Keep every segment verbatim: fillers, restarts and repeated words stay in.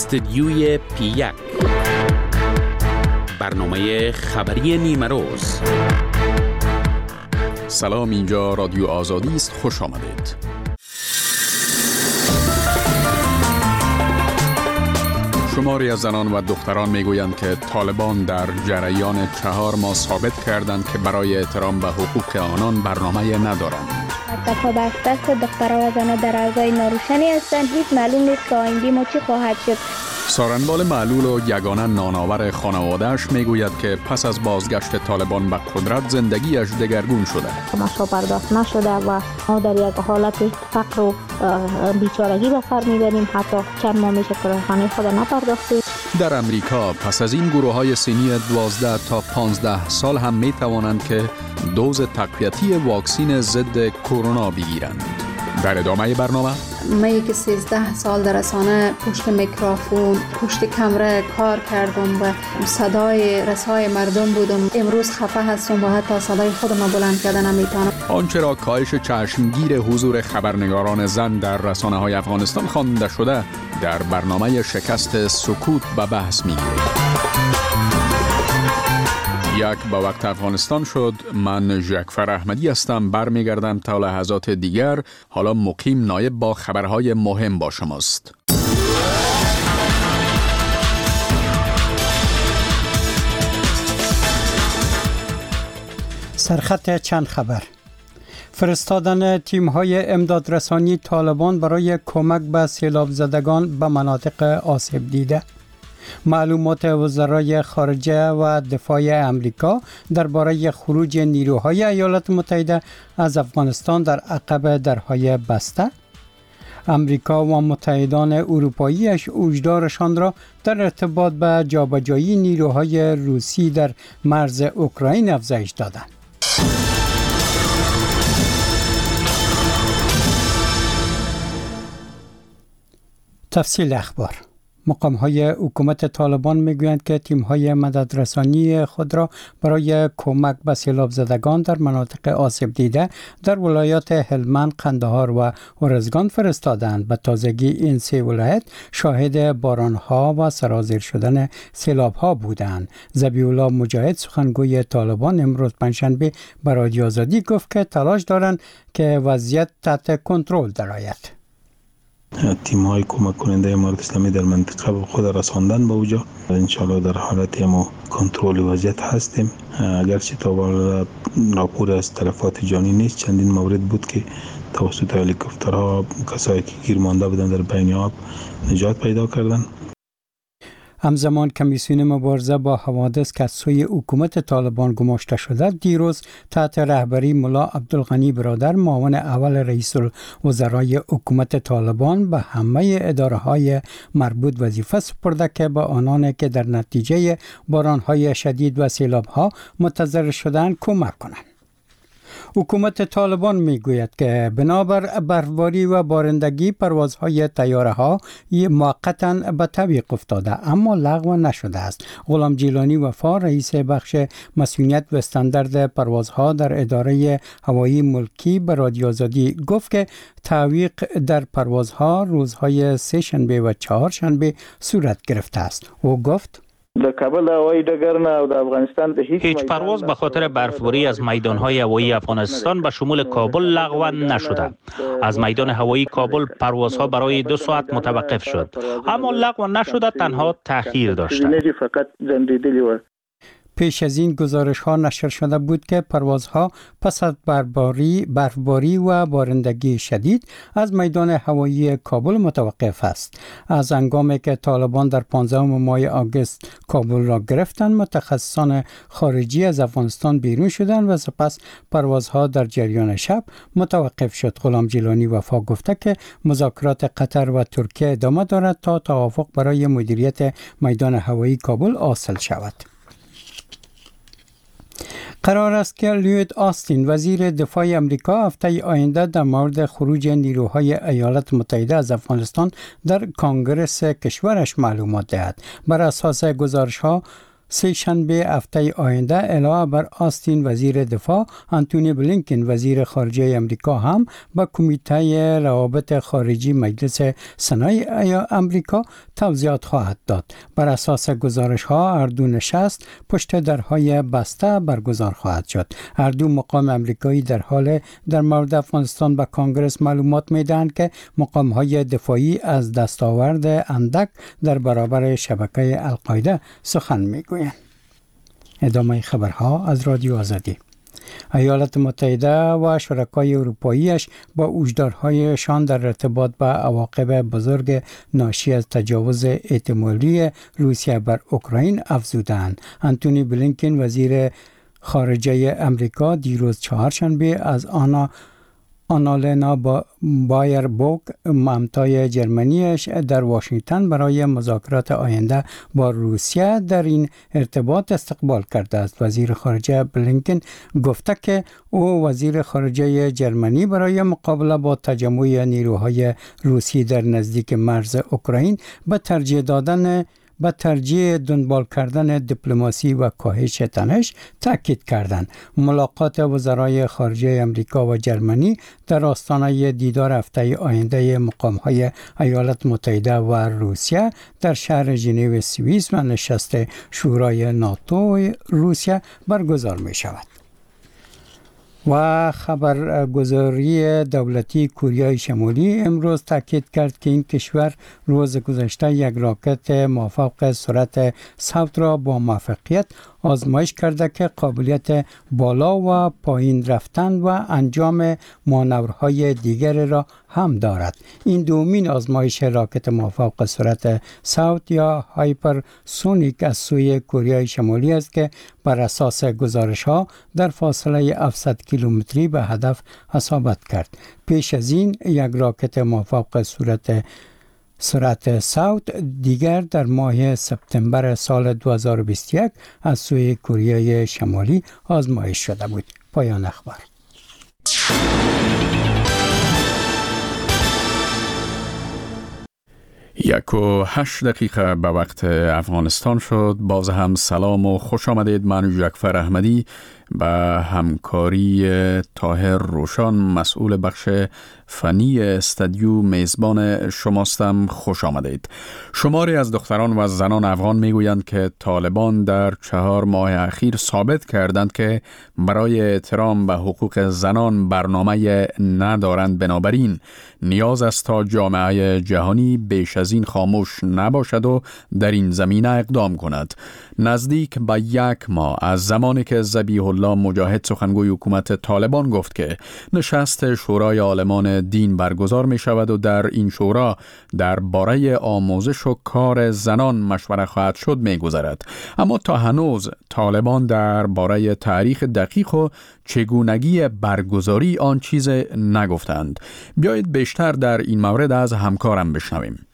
استدیوی پی یک، برنامه خبری نیمه روز. سلام، اینجا رادیو آزادی است. خوش آمدید. شماری از زنان و دختران میگویند که طالبان در جریان چهار ماه ثابت کردند که برای احترام به حقوق آنان برنامه ندارند. دفعه بر دست دخترها و زنان در اعضای ناروشنی هستند. هیچ معلوم نیست که آینده ما چی خواهد شد. سارنبال معلول و یگانه نانآور خانواده‌اش میگوید که پس از بازگشت طالبان به قدرت زندگیش دگرگون شده. مشروع پرداخت نشده و ما در یک حالت فقر و بیچارگی به سر میبریم. حتی چند ماه میشه که خانه خود نپرداختیم. در امریکا پس از این گروه‌های سنی دوازده تا پانزده سال هم میتوانند که دوز تقویتی واکسن ضد کرونا بگیرند. در ادامه برنامه من که سیزده سال در رسانه پشت میکروفون، پشت کامera کار کردم و صدای رسای مردم بودم. امروز خفه هستم و حتی صدای خودم بلند کردن نمیتونم. آنچه را کاهش چشمگیر حضور خبرنگاران زن در رسانه‌های افغانستان خوانده شده در برنامه شکست سکوت به بحث می‌گیرد. یک با وقت افغانستان شد. من ژکفر احمدی هستم. برمیگردم تا لحظات دیگر. حالا مقیم نایب با خبرهای مهم با شماست. سرخط چند خبر. فرستادن تیم‌های امدادرسانی طالبان برای کمک به سیلاب زدگان به مناطق آسیب دیده. معلومات وزرای خارجه و دفاع امریکا درباره خروج نیروهای ایالات متحده از افغانستان در عقب درهای بسته. امریکا و متحدان اروپاییش هشدارشان را در ارتباط به جابجایی نیروهای روسی در مرز اوکراین افزایش دادند. تفصیل اخبار. مقام‌های حکومت طالبان میگویند که تیم‌های مددرسانی خود را برای کمک به سیلاب زدگان در مناطق آسیب دیده در ولایات هلمند، قندهار و ارزگان فرستادند. به تازگی این سه ولایت شاهد باران‌ها و سرازیر شدن سیلاب‌ها بودند. ذبیح الله مجاهد سخنگوی طالبان امروز پنجشنبه به رادیو آزادی گفت که تلاش دارند که وضعیت تحت کنترل درآید. تیم های کمک کننده امارات اسلامی در منطقه به خود رساندن به اوجا. انشاءالله در حالت ما کنترل وضعیت هستیم. اگرچه تا حالا راپور از تلفات جانی نیست، چندین مورد بود که توسط هلیکوپترها کسایی که گیر مانده بودند در بین آب نجات پیدا کردند. همزمان کمیسیون مبارزه با حوادث که از سوی حکومت طالبان گماشته شده دیروز تحت رهبری ملا عبدالغنی برادر معاون اول رئیس الوزرای حکومت طالبان به همه اداره‌های مربوط وظیفه سپرده که به آنان که در نتیجه باران‌های شدید و سیلاب‌ها متضرر شدند کمک کنند. حکومت طالبان میگوید که بنابر برفباری و بارندگی پروازهای طیاره‌ها موقتاً به تعویق افتاده اما لغو نشده است. غلام جیلانی وفا رئیس بخش مسئولیت و استاندارد پروازها در اداره هوایی ملکی به رادیو آزادی گفت که تعویق در پروازها روزهای سه شنبه و چهار شنبه صورت گرفته است. او گفت د کابل هوایی ډګر نه او د افغانستان د هیچ پرواز به خاطر برفباری از میدان‌های هوایی افغانستان به شمول کابل لغو نشده. از میدان هوایی کابل پروازها برای دو ساعت متوقف شد اما لغو نشده، تنها تأخیر داشته. فقط ځنډیدلي و. پیش از این گزارش ها نشر شده بود که پروازها پس از برفباری برفباری و بارندگی شدید از میدان هوایی کابل متوقف است. از هنگامی که طالبان در پانزدهم ماه آگوست کابل را گرفتند، متخصصان خارجی از افغانستان بیرون شدند و سپس پروازها در جریان شب متوقف شد. غلام جیلانی وفا گفته که مذاکرات قطر و ترکیه ادامه دارد تا توافق برای مدیریت میدان هوایی کابل حاصل شود. قرار است که لوید آستین وزیر دفاع امریکا هفته آینده در مورد خروج نیروهای ایالات متحده از افغانستان در کنگره کشورش معلومات دهد. بر اساس گزارش‌ها سه شنبه هفته آینده علاوه بر آستین وزیر دفاع، آنتونی بلینکن وزیر خارجه امریکا هم به کمیته روابط خارجی مجلس سنای امریکا توضیحات خواهد داد. بر اساس گزارش ها هر دو نشست پشت درهای بسته برگزار خواهد شد. هر دو مقام امریکایی در حال در مورد افغانستان به کانگرس معلومات میدهند که مقام های دفاعی از دستاورد اندک در برابر شبکه القاعده سخن میگویند. ادامه خبرها از رادیو آزادی. ایالات متحده و شرکای اروپاییش با هشدارهایشان در ارتباط با عواقب بزرگ ناشی از تجاوز احتمالی روسیه بر اوکراین افزودند. آنتونی بلینکن وزیر خارجه امریکا دیروز چهارشنبه از آنا آنالنا با بایر بوک مامتای جرمنیش در واشنگتن برای مذاکرات آینده با روسیه در این ارتباط استقبال کرده است. وزیر خارجه بلینکن گفته که او وزیر خارجه جرمنی برای مقابله با تجمع نیروهای روسی در نزدیک مرز اوکراین به ترجیح دادن به ترجیح دنبال کردن دیپلماسی و کاهش تنش تاکید کردند. ملاقات وزرای خارجه امریکا و جرمنی در آستانه دیدار هفته آینده مقام‌های ایالات متحده و روسیه در شهر ژنو سوئیس و نشست شورای ناتو روسیه برگزار می شود. و خبرگزاری دولتی کره شمالی امروز تاکید کرد که این کشور روز گذشته یک راکت موفق سرعت صوت را با موفقیت آزمایش کرده که قابلیت بالا و پایین رفتن و انجام مانورهای دیگر را هم دارد. این دومین آزمایش راکت موفق سرعت صوت یا هایپرسونیک از سوی کره شمالی است که بر اساس گزارش‌ها در فاصله هفتصد کیلومتری به هدف اصابت کرد. پیش از این یک راکت موفق سرعت سرعت صوت دیگر در ماه سپتامبر سال دو هزار و بیست و یک از سوی کره شمالی آزمایش شده بود. پایان اخبار. یک و هشت دقیقه به وقت افغانستان شد. باز هم سلام و خوش آمدید. من جعفر احمدی به همکاری طاهر روشان مسئول بخش فنی استودیو میزبان شماستم. خوش آمدید. شماری از دختران و زنان افغان میگویند که طالبان در چهار ماه اخیر ثابت کردند که برای احترام به حقوق زنان برنامه ندارند. بنابراین نیاز است تا جامعه جهانی بیش از این خاموش نباشد و در این زمینه اقدام کند. نزدیک به یک ماه از زمانی که ذبیح الله مجاهد سخنگوی حکومت طالبان گفت که نشست شورای عالمان دین برگزار می شود و در این شورا درباره آموزش و کار زنان مشوره خواهد شد می گذرد. اما تا هنوز طالبان درباره تاریخ دقیق و چگونگی برگزاری آن چیز نگفتند. بیایید بیشتر در این مورد از همکارم بشنویم.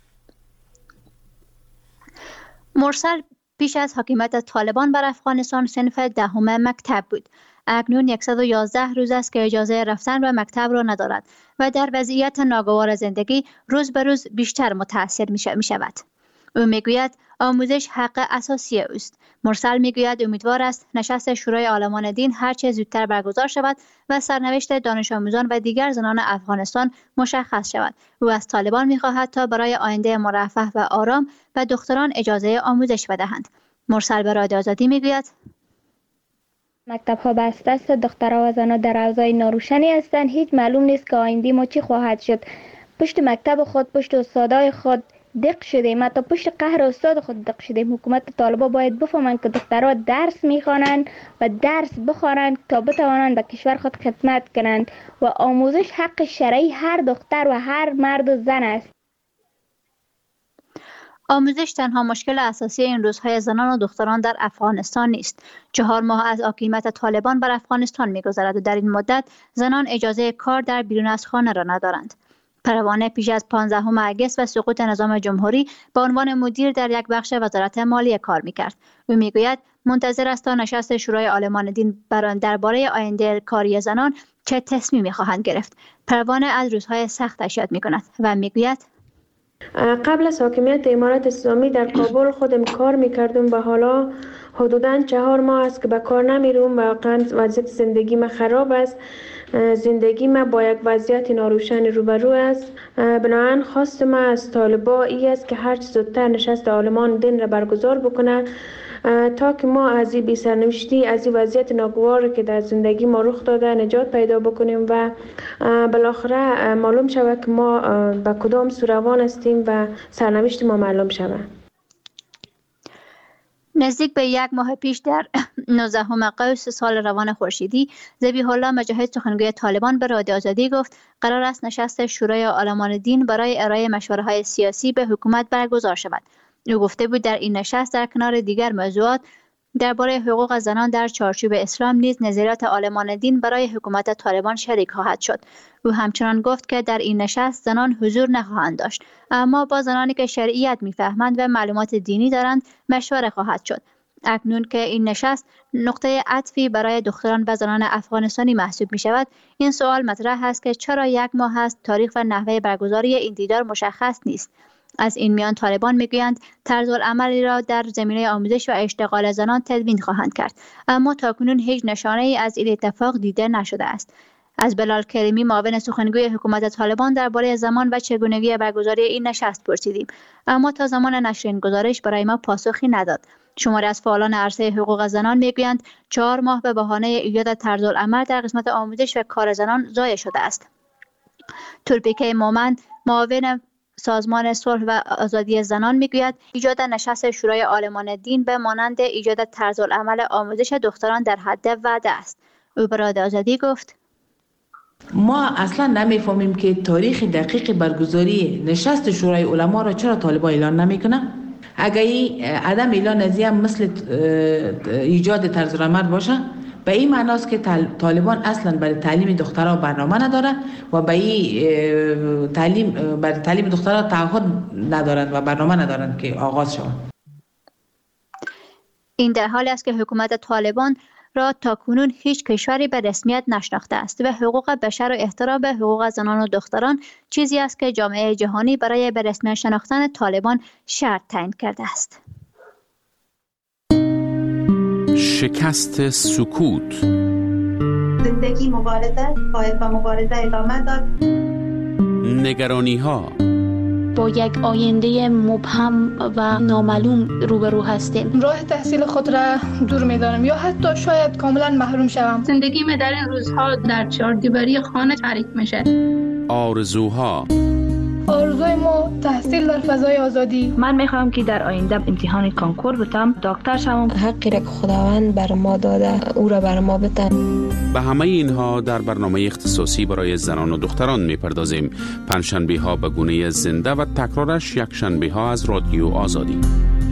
مرسل پیش از حکومت طالبان بر افغانستان صنف دهم مکتب بود. اکنون صد و یازده روز است که اجازه رفتن به مکتب را ندارد و در وضعیت ناگوار زندگی روز به روز بیشتر متاثر می شود. او میگوید آموزش حق اساسی اوست. مرسل میگوید امیدوار است نشست شورای عالمان دین هرچه زودتر برگزار شود و سرنوشت دانش آموزان و دیگر زنان افغانستان مشخص شود. او از طالبان میخواهد تا برای آینده مرفه و آرام و دختران اجازه آموزش بدهند. مرسل به رادیو آزادی میگوید مکتب ها بسته است، دخترها و زنها در اوضاع ناروشنی هستند. هیچ معلوم نیست که آینده ما چی خواهد شد. پشت مکتب خود، پشت استادای خود دق شدیم، حتی پشت قهر استاد خود دق شدیم. حکومت طالبا باید بفهمند که دخترها درس میخوانند و درس بخوانند تا بتوانند به کشور خود خدمت کنند و آموزش حق شرعی هر دختر و هر مرد و زن است. آموزش تنها مشکل اساسی این روزهای زنان و دختران در افغانستان نیست. چهار ماه از حکومت طالبان بر افغانستان می‌گذرد و در این مدت زنان اجازه کار در بیرون از خانه را ندارند. پروانه پیش از پانزدهم اگست و سقوط نظام جمهوری به عنوان مدیر در یک بخش وزارت مالیه کار می‌کرد. او می‌گوید منتظر است تا نشست شورای عالمان دین درباره آینده کاری زنان چه تصمیمی خواهند گرفت. پروانه از روزهای سختش یاد می‌کند و می‌گوید قبل از حاکمیت امارت اسلامی در کابل خودم کار میکردم و حالا حدوداً چهار ماه است که به کار نمیروم و واقعاً وضعیت زندگی ما خراب است. زندگی ما با یک وضعیت ناروشن روبرو است. بنابراین خواست ما از طالبان ای است که هر چه زودتر نشست عالمان دین را برگزار بکنه تا که ما از این بی‌سرنوشتی، از این وضعیت ناگوار که در زندگی ما رخ داده نجات پیدا بکنیم و بالاخره معلوم شود که ما به کدام سو روان هستیم و سرنوشت ما معلوم شود. نزدیک به یک ماه پیش در نوزدهم قوس سال روان خورشیدی، ذبیح الله مجاهد سخنگوی طالبان به رادیو آزادی گفت قرار است نشست شورای عالمان دین برای ارائه مشوره‌های سیاسی به حکومت برگزار شود. او گفته بود در این نشست در کنار دیگر موضوعات درباره حقوق زنان در چارچوب اسلام نیز نظریات عالمان دین برای حکومت طالبان شریک خواهد شد. او همچنان گفت که در این نشست زنان حضور نخواهند داشت، اما با زنانی که شرعیت میفهمند و معلومات دینی دارند مشوره خواهد شد. اکنون که این نشست نقطه عطفی برای دختران و زنان افغانستانی محسوب می شود، این سوال مطرح است که چرا یک ماه است تاریخ و نحوه برگزاری این دیدار مشخص نیست. از این میان طالبان میگویند طرزالعملی را در زمینه آموزش و اشتغال زنان تدوین خواهند کرد، اما تاکنون هیچ نشانه ای از این اتفاق دیده نشده است. از بلال کریمی معاون سخنگوی حکومت طالبان درباره زمان و چگونگی برگزاری این نشست پرسیدیم، اما تا زمان نشر این گزارش برای ما پاسخی نداد. شماری از فعالان عرصه حقوق زنان میگویند چهار ماه به بهانه ایجاد طرزالعمل در قسمت آموزش و کار زنان ضایع شده است. تورپیکه مومند معاون سازمان صلح و آزادی زنان میگوید ایجاد نشست شورای عالمان دین به مانند ایجاد طرزالعمل آموزش دختران در حد وعده است. او به رادیو آزادی گفت ما اصلا نمیفهمیم که تاریخ دقیق برگزاری نشست شورای علما را چرا طالبان اعلان نمیکنه. اگر این عدم اعلان از این مثل ایجاد طرزالعمل باشه، به این معناست که طالبان اصلا برای تعلیم دخترها برنامه نداره و به این تعلیم برای تعلیم دخترها تعهد ندارند و برنامه ندارند که آغاز شود. این در حالی است که حکومت طالبان را تاکنون هیچ کشوری به رسمیت نشناخته است و حقوق بشر و احترام به حقوق زنان و دختران چیزی است که جامعه جهانی برای به رسمیت شناختن طالبان شرط تعیین کرده است. شکست سکوت. زندگی مبارزه باید با مبارزه ادامه داد. نگرانی ها. با یک آینده مبهم و نامعلوم روبرو هستیم. راه تحصیل خود را دور می‌دانم یا حتی شاید کاملا محروم شوم. زندگی من در این روزها در چهاردیواری خانه تعریف میشه. آرزوها. آرزوی ما تحصیل در فضای آزادی. من میخوام که در آینده امتحان کانکور بتم، دکتر شوم. حقی را که خداوند بر ما داده او را بر ما بده. به همه اینها در برنامه اختصاصی برای زنان و دختران میپردازیم. پنجشنبه ها به گونه زنده و تکرارش یک شنبه ها از رادیو آزادی.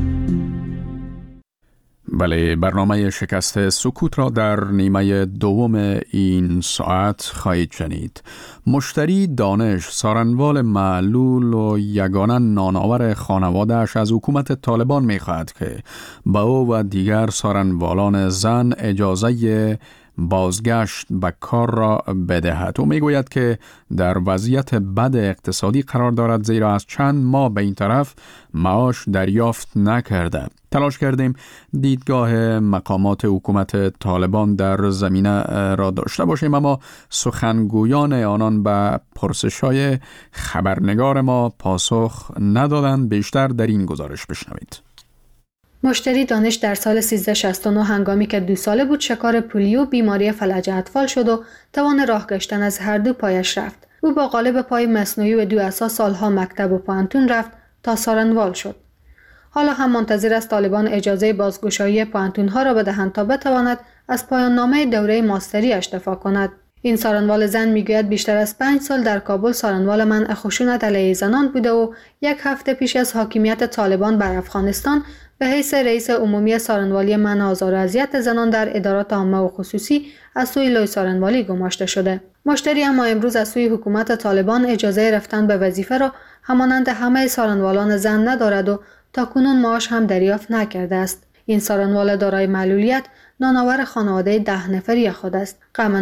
بله، برنامه شکست سکوت را در نیمه دوم این ساعت خواهید شنید. مشتری دانش سارنوال معلول و یگانه نانآور خانواده‌اش از حکومت طالبان می‌خواهد که با او و دیگر سارنوالان زن اجازه بازگشت به کار را بدهد. او میگوید که در وضعیت بد اقتصادی قرار دارد، زیرا از چند ماه به این طرف معاش دریافت نکرده. تلاش کردیم دیدگاه مقامات حکومت طالبان در زمینه را داشته باشیم، اما سخنگویان آنان به پرسش‌های خبرنگار ما پاسخ ندادند. بیشتر در این گزارش بشنوید. مشتری دانش در سال سیزده شصت و نه هنگامی که دو ساله بود شکار پولیو بیماری فلج اطفال شد و توان راه گشتن از هر دو پایش رفت. او با قالب پای مصنوعی و دو عصا سالها مکتب و پانتون رفت تا سارنوال شد. حالا هم منتظر است طالبان اجازه بازگشایی پانتونها را بدهند تا بتواند از پایان نامه دوره ماستری‌اش دفاع کند. این سارنوال زن میگوید بیشتر از پنج سال در کابل سارنوال منع خشونت علیه زنان بوده و یک هفته پیش از حاکمیت طالبان بر افغانستان به حیث رئیس عمومی سارنوالی منع آزار و اذیت زنان در ادارات عامه و خصوصی از سوی لوی سارنوالی گماشته شده. مشتری اما امروز از سوی حکومت طالبان اجازه رفتن به وظیفه را همانند همه سارنوالان زن ندارد و تاکنون معاش هم دریافت نکرده است. این سارنوال دارای معلولیت نانآور خانواده ده نفری خود است. غم نان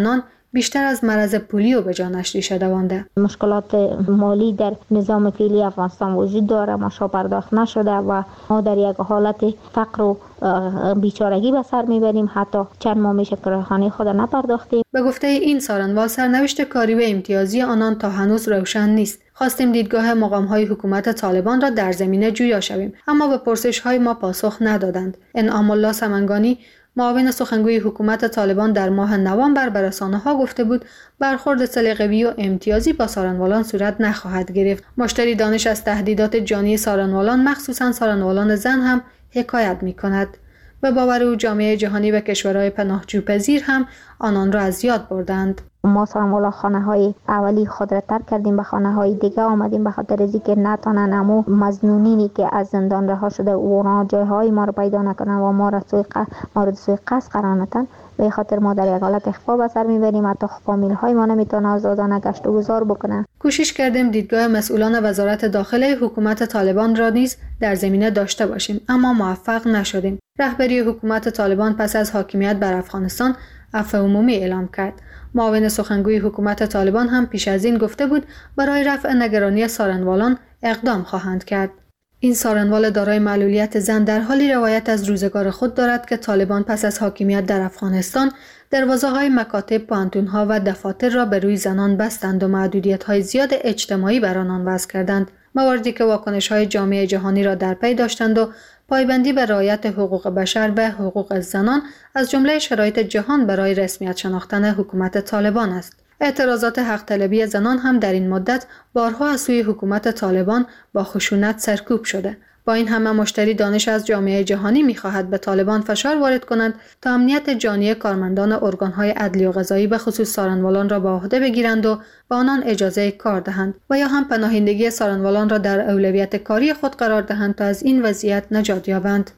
بیشتر از مرض پولیو به جانش ریشه دوانده. مشکلات مالی در نظام فعلی افغانستان وجود داره، ماشا پرداخت نشده و ما در یک حالت فقر و بیچارگی به سر میبریم. حتی چند ماه میشه کراخانه خود نپرداختیم. به گفته این سارنوال، سرنوشت کاری و امتیازی آنان تا هنوز روشن نیست. خواستیم دیدگاه مقام‌های حکومت طالبان را در زمینه جویا شویم، اما به پرسش‌های ما پاسخ ندادند. انعام الله سمنگانی، معاون سخنگوی حکومت طالبان، در ماه نوامبر به رسانه‌ها گفته بود برخورد سلیقه‌ای و امتیازی با سارنوالان صورت نخواهد گرفت. مشتری دانش از تهدیدات جانی سارنوالان، مخصوصا سارنوالان زن، هم حکایت می‌کند. به باور او جامعه جهانی و کشورهای پناهجوپذیر هم آنان را از یاد بردند. ما سارنوالا خانه های اولی خود را ترک کردیم، به خانه های دیگه آمدیم به خاطر از اینکه نتونن امو مظنونینی که از زندان رها شده اونا جایهای ما رو پیدا نکنن و ما را سوی ق... ما رو سوی قصد قرار ندن. به خاطر ما در یک حالت اخفا به سر میبریم، حتی فامیل های ما نمیتونه آزادانه گشت و گذار بکنه. کوشش کردیم دیدگاه مسئولان وزارت داخله حکومت طالبان را نیز در زمینه داشته باشیم، اما موفق نشدیم. رهبری حکومت طالبان پس از حاکمیت بر افغانستان عفو عمومی اعلام کرد. معاون سخنگوی حکومت طالبان هم پیش از این گفته بود برای رفع نگرانی سارنوالان اقدام خواهند کرد. این سارنوال دارای معلولیت زن در حالی روایت از روزگار خود دارد که طالبان پس از حاکمیت در افغانستان دروازه‌های مکاتب، پانتون‌ها و دفاتر را به روی زنان بستند و محدودیت‌های زیاد اجتماعی بر آنان وضع کردند. مواردی که واکنش‌های جامعه جهانی را در پی داشتند و پایبندی به رعایت حقوق بشر به حقوق زنان از جمله شرایط جهان برای رسمیت شناختن حکومت طالبان است. اعتراضات حق طلبی زنان هم در این مدت بارها از سوی حکومت طالبان با خشونت سرکوب شده. با این همه مشتری دانش از جامعه جهانی می‌خواهد به طالبان فشار وارد کنند تا امنیت جانی کارمندان ارگان‌های عدلی و قضایی به خصوص سارنوالان را به عهده بگیرند و به آنان اجازه کار دهند و یا هم پناهندگی سارنوالان را در اولویت کاری خود قرار دهند تا از این وضعیت نجات یابند.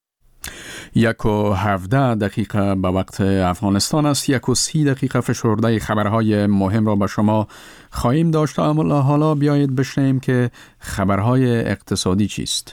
یک و هفده دقیقه به وقت افغانستان است. یک و سی دقیقه فشرده خبرهای مهم را به شما خواهیم داشت، اما حالا بیایید بشنویم که خبرهای اقتصادی چیست.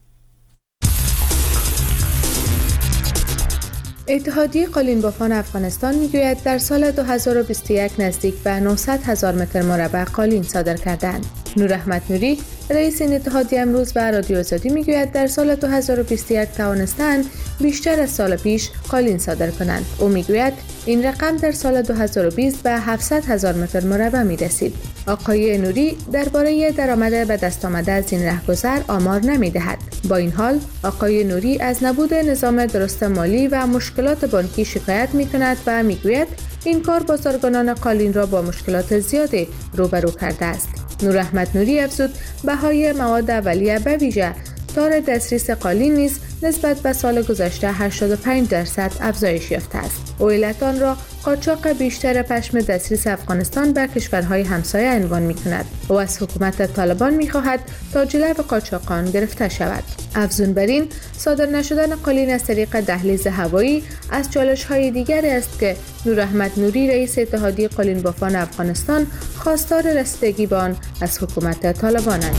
اتحادیه قالین بافان افغانستان میگوید در سال دو هزار و بیست و یک نزدیک به نهصد هزار متر مربع قالین صادر کردند. نور احمد نوری رئیس این اتحادیه امروز به رادیو آزادی میگوید در سال دو هزار و بیست و یک توانستند بیشتر از سال پیش قالین صادر کنند. او میگوید این رقم در سال دو هزار و بیست به هفتصد هزار متر مربع میرسید. آقای نوری درباره درآمد به دست آمده از این رهگذر آمار نمیدهد. با این حال آقای نوری از نبود نظام درست مالی و مشکلات بانکی شکایت میکند و میگوید این کار بازرگانان قالین را با مشکلات زیادی روبرو کرده است. نور احمد نوری افزود بهای مواد اولیه به ویژه تار دسترس قالین نیز نسبت به سال گذشته هشتاد و پنج درصد افزایش یافته است. او علت آن را قاچاق بیشتر پشم دسترس افغانستان به کشورهای همسایه عنوان می‌کند. او از حکومت طالبان می‌خواهد تا جلو قاچاقان گرفته شود. افزون بر این، صادر نشدن قالین از طریق دهلیز هوایی از چالش‌های دیگری است که نور احمد نوری رئیس اتحادیه قالین بافان افغانستان خواستار رسیدگی به آن از حکومت طالبانند.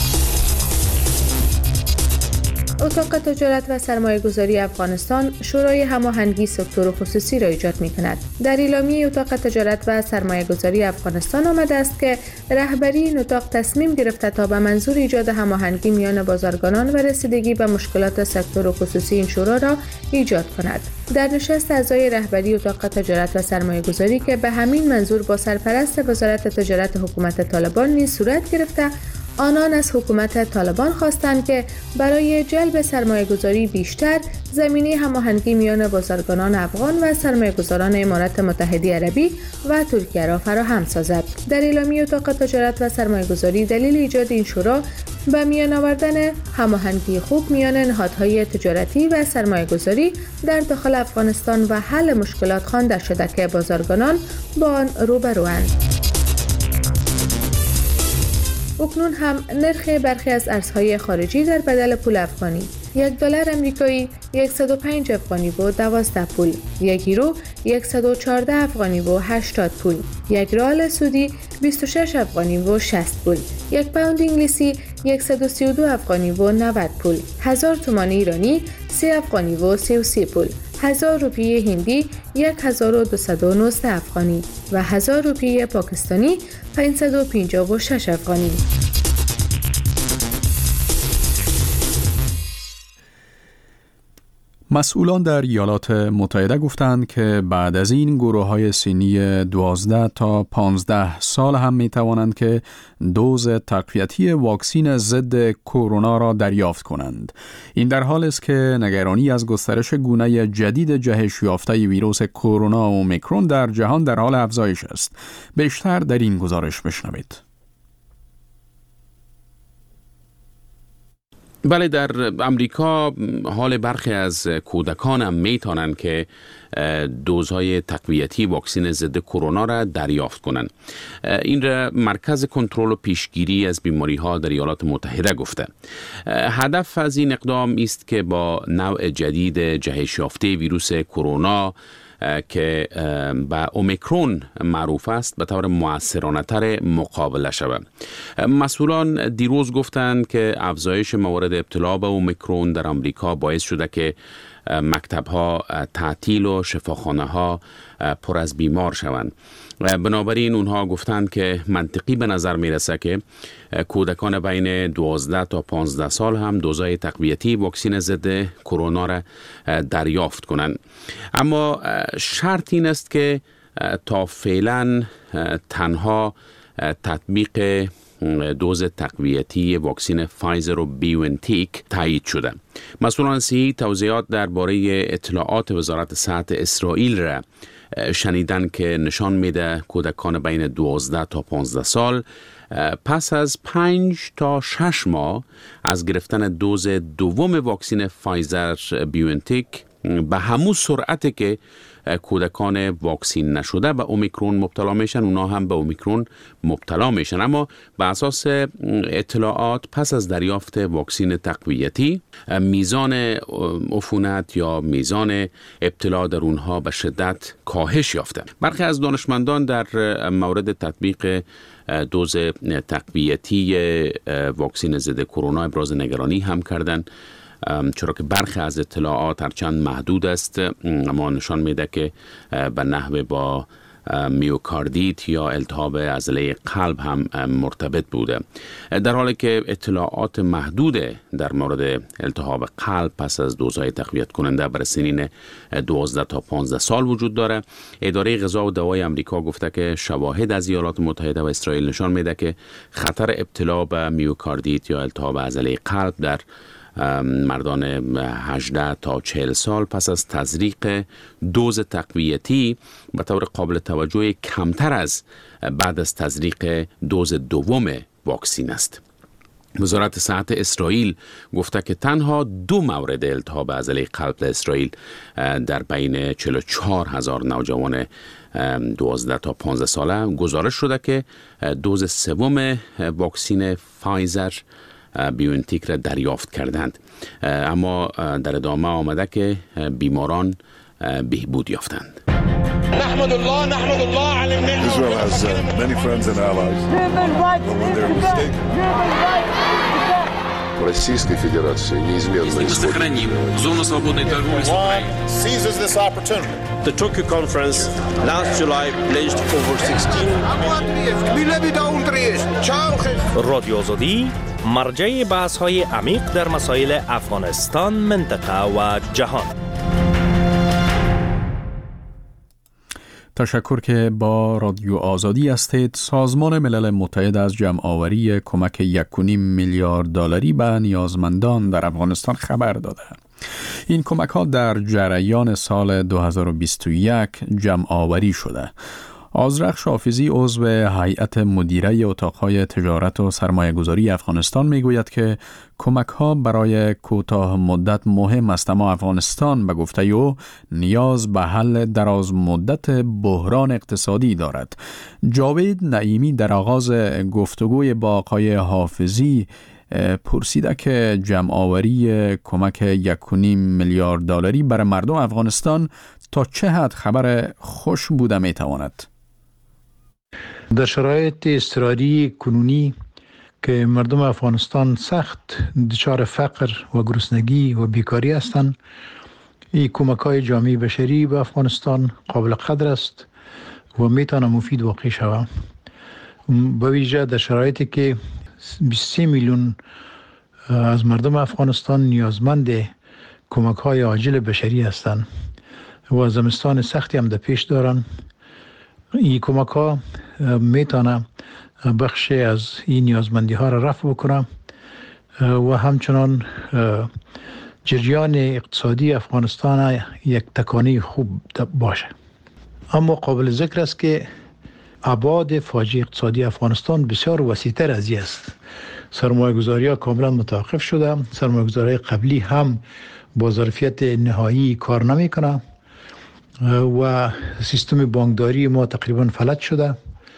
اتاق تجارت و سرمایه‌گذاری افغانستان شورای هماهنگی سکتور خصوصی را ایجاد می‌کند. در اعلامیه اتاق تجارت و سرمایه‌گذاری افغانستان آمده است که رهبری این اتاق تصمیم گرفته تا به منظور ایجاد هماهنگی میان بازرگانان و رسیدگی به مشکلات سکتور خصوصی این شورا را ایجاد کند. در نشست اعضای رهبری اتاق تجارت و سرمایه‌گذاری که به همین منظور با سرپرست وزارت تجارت حکومت طالبان نیز صورت گرفته، آنان از حکومت طالبان خواستند که برای جلب سرمایه‌گذاری بیشتر زمینه هماهنگی میان بازرگانان افغان و سرمایه‌گذاران امارات متحده عربی و ترکیه را فراهم سازد. در اعلامیه اتاق تجارت و سرمایه‌گذاری دلیل ایجاد این شورا به میان آوردن هماهنگی خوب میان نهادهای تجارتی و سرمایه‌گذاری در داخل افغانستان و حل مشکلات خوانده شده که بازرگانان با آن روبروند. اکنون هم نرخ برخی از ارزهای خارجی در بدل پول افغانی: یک دلار امریکایی صد و پنج افغانی و دوازده پول، یک یورو صد و چهارده افغانی و هشتاد پول، یک ریال سعودی بیست و شش افغانی و شصت پول، یک پوند انگلیسی صد و سی و دو افغانی و نود پول، هزار تومان ایرانی سی افغانی و سی و سه پول، هزار روپیه هندی یک هزار و دویست و نود افغانی و هزار روپیه پاکستانی پانصد و پنجاه و شش افغانی. مسئولان در ایالات متحده گفتند که بعد از این گروه‌های سنی دوازده تا پانزده سال هم می توانند که دوز تقویتی واکسن ضد کرونا را دریافت کنند. این در حال است که نگرانی از گسترش گونه جدید جهش یافته ویروس کرونا اومیکرون در جهان در حال افزایش است. بیشتر در این گزارش بشنوید. بله، در امریکا حال برخی از کودکان هم میتونن که دوزهای تقویتی واکسن ضد کرونا را دریافت کنند. این را مرکز کنترل و پیشگیری از بیماری ها در ایالات متحده گفته. هدف از این اقدام است که با نوع جدید جهش یافته ویروس کرونا که به اومیکرون معروف است به طور مؤثرانه تر مقابله شود. مسئولان دیروز گفتند که افزایش موارد ابتلا به اومیکرون در آمریکا باعث شده که مکتب‌ها تعطیل و شفاخانه‌ها پر از بیمار شوند. بنابراین اونها گفتند که منطقی به نظر میرسه که کودکان بین دوازده تا پانزده سال هم دوزهای تقویتی واکسن ضد کرونا را دریافت کنند. اما شرط این است که تا فعلا تنها تطبیق دوز تقویتی واکسن فایزر و بیونتیک تایید شده. مسئولان صحی توضیحات درباره اطلاعات وزارت صحت اسرائیل را شنیدن که نشان میده کودکان بین دوازده تا پانزده سال پس از پنج تا شش ماه از گرفتن دوز دوم واکسن فایزر بیونتیک به همون سرعتی که کودکان واکسین نشده به اومیکرون مبتلا میشن، اونا هم به اومیکرون مبتلا میشن. اما به اساس اطلاعات پس از دریافت واکسن تقویتی میزان عفونت یا میزان ابتلا در اونها به شدت کاهش یافته. برخی از دانشمندان در مورد تطبیق دوز تقویتی واکسن ضد کرونا ابراز نگرانی هم کردند، چرا که برخی از اطلاعات هرچند محدود است اما نشان میده که به نحوه با میوکاردیت یا التهاب عضله قلب هم مرتبط بوده، در حالی که اطلاعات محدود در مورد التهاب قلب پس از دوزهای تقویت کننده برای سنین دوازده تا پانزده سال وجود داره. اداره غذا و دوای امریکا گفته که شواهد از ایالات متحده و اسرائیل نشان میده که خطر ابتلا به میوکاردیت یا التهاب عضله قلب در مردان هجده تا چهل سال پس از تزریق دوز تقویتی به طور قابل توجه کمتر از بعد از تزریق دوز دوم واکسن است. وزارت صحت اسرائیل گفته که تنها دو مورد التهاب عضله قلب در اسرائیل در بین چهل و چهار هزار نوجوان دوازده تا پانزده ساله گزارش شده که دوز سوم واکسن فایزر بیونتیک را دریافت کردند، اما در ادامه آمده که بیماران بهبود یافتند. نحمد الله نحمد الله على النعمة. Israel has uh, many friends and allies. But when they're mistaken. Российской Федерации неизменно сохраним зону свободной торговли с Украиной. Seizes this opportunity. The Tokyo conference last July pledged over sixteen. رادیو آزادی مرجع بحث‌های عمیق در مسائل افغانستان، منطقه و جهان. تشکر که با رادیو آزادی هستید. سازمان ملل متحد از جمع آوری کمک یک و نیم میلیارد دلاری به نیازمندان در افغانستان خبر داده. این کمک ها در جریان سال دو هزار و بیست و یک جمع آوری شده. آذرخش حافظی عضو هیئت مدیره اتاقهای تجارت و سرمایه گذاری افغانستان می گوید که کمک ها برای کوتاه مدت مهم است، اما افغانستان به گفته او نیاز به حل دراز مدت بحران اقتصادی دارد. جاوید نعیمی در آغاز گفتگوی با آقای حافظی پرسیده که جمع آوری کمک یک و نیم میلیارد دلاری برای مردم افغانستان تا چه حد خبر خوش بوده می تواند؟ در شرایط اضطراری کنونی که مردم افغانستان سخت دچار فقر و گرسنگی و بیکاری هستند، این کمک های جامعه بشری به افغانستان قابل قدر است و میتونه مفید واقع شود. به ویژه در شرایطی که بیست و سه میلیون از مردم افغانستان نیازمند کمک های عاجل بشری هستند و زمستان سختی هم در پیش دارن. این کمک ها میتونه بخش از این نیازمندی ها را رفع بکنه و همچنان جریان اقتصادی افغانستان یک تکانه خوب باشه. اما قابل ذکر است که ابعاد فاجعه اقتصادی افغانستان بسیار وسیع‌تر از این است. سرمایه‌گذاری ها کاملا متوقف شده. سرمایه‌گذاری قبلی هم با ظرفیت نهایی کار نمی‌کنه و سیستم بانکداری ما تقریبا فلج شده.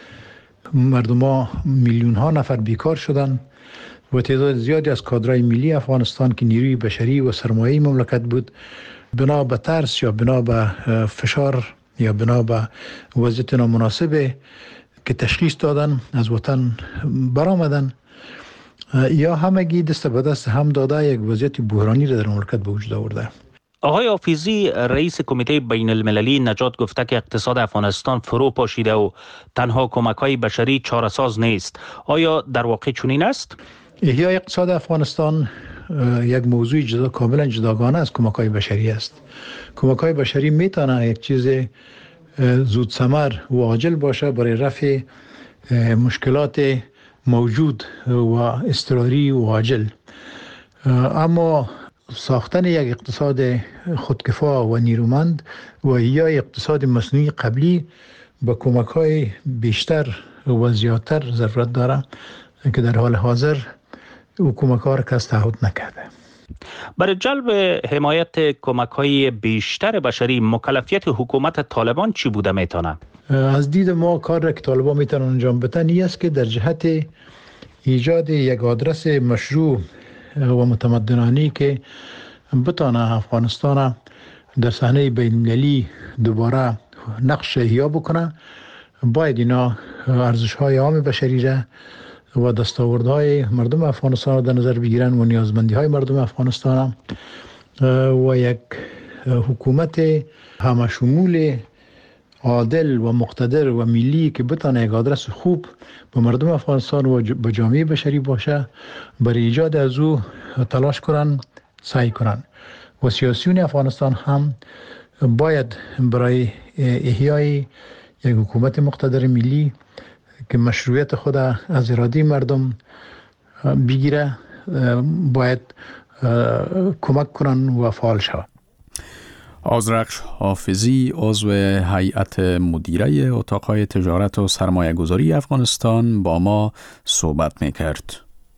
مردم ها میلیون ها نفر بیکار شدن و تعداد زیادی از کادرهای ملی افغانستان که نیروی بشری و سرمایه مملکت بود، بنا به ترس یا بنا به فشار یا بنا به وضعیت نامناسب که تشخیص دادن از وطن برآمدن یا همگی دست به دست هم داده یک وضعیت بحرانی را در مملکت به وجود آورده. آقای حافظی، رئیس کمیته بین المللی نجات گفته که اقتصاد افغانستان فرو پاشیده و تنها کمک‌های بشری چاره‌ساز نیست. آیا در واقع چنین است؟ احیای اقتصاد افغانستان یک موضوع جدا کاملا جداگانه از کمک‌های بشری است. کمک‌های بشری میتونه یک چیز زود ثمر و عاجل باشه برای رفع مشکلات موجود و اضطراری و عاجل، اما ساختن یک اقتصاد خودکفا و نیرومند و یا اقتصاد مصنوعی قبلی با کمک‌های بیشتر و زیادتر ضرورت داره که در حال حاضر او کمک‌ها را کس تعهد نکرده. برای جلب حمایت کمک‌های بیشتر بشری مکلفیت حکومت طالبان چی بوده میتونه؟ از دید ما کار را که طالبان میتونن انجام بدن این است که در جهت ایجاد یک آدرس مشروع و متمدنانه که بتانه افغانستان در صحنه بین‌المللی دوباره نقش احیا بکنه، باید اینا ارزش‌های عام بشری را و دستاوردهای مردم افغانستان را در نظر بگیرن و نیازمندی‌های مردم افغانستان و یک حکومت همشمول عادل و مقتدر و ملی که بتانه یک آدرس خوب به مردم افغانستان و به جامعه بشری باشه، برای ایجاد از او تلاش کنن، سعی کنن. و سیاسیون افغانستان هم باید برای احیای یک حکومت مقتدر ملی که مشروعیت خود از اراده مردم بگیره باید کمک کنن و فعال شود. آذرخش حافظی، عضو هیئت مدیره اتاقهای تجارت و سرمایه گذاری افغانستان، با ما صحبت میکرد.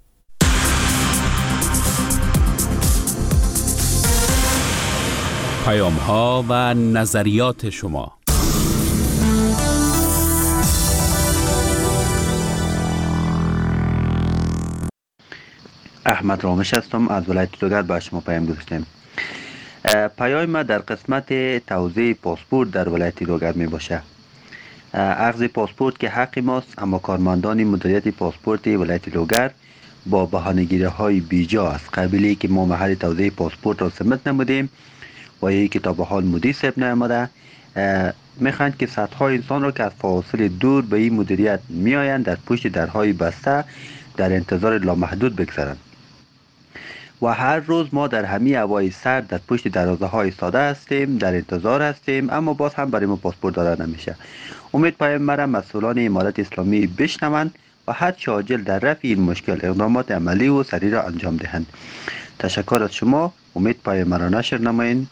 پیام ها و نظریات شما. احمد رامش هستم، از ولایت لوگر با شما پیام گذاشتم. پیام ما در قسمت توزیع پاسپورت در ولایت لوگر می باشه. اخذ پاسپورت که حق ماست، اما کارمندان مدیریت پاسپورت ولایت لوگر با بهانه‌گیری های بیجا از قبیلی که ما محل توزیع پاسپورت را سبمت نمودیم و یکی تا به حال مدیر صاحب نیامده، میخواند که صدها انسان را که از فاصله دور به این مدیریت میآیند در پشت درهای بسته در انتظار لامحدود بگذارند و هر روز ما در همین هوای سرد در پشت دروازه های ساده هستیم، در انتظار هستیم، اما باز هم برای ما پاسپورت داده نمیشه. امید پایم مرا مسئولان امارت اسلامی بشنوند و هر چه عاجل در رفع این مشکل اقدامات عملی و سریع را انجام دهند. تشکر از شما. امید پایم مرا نشر نمایید.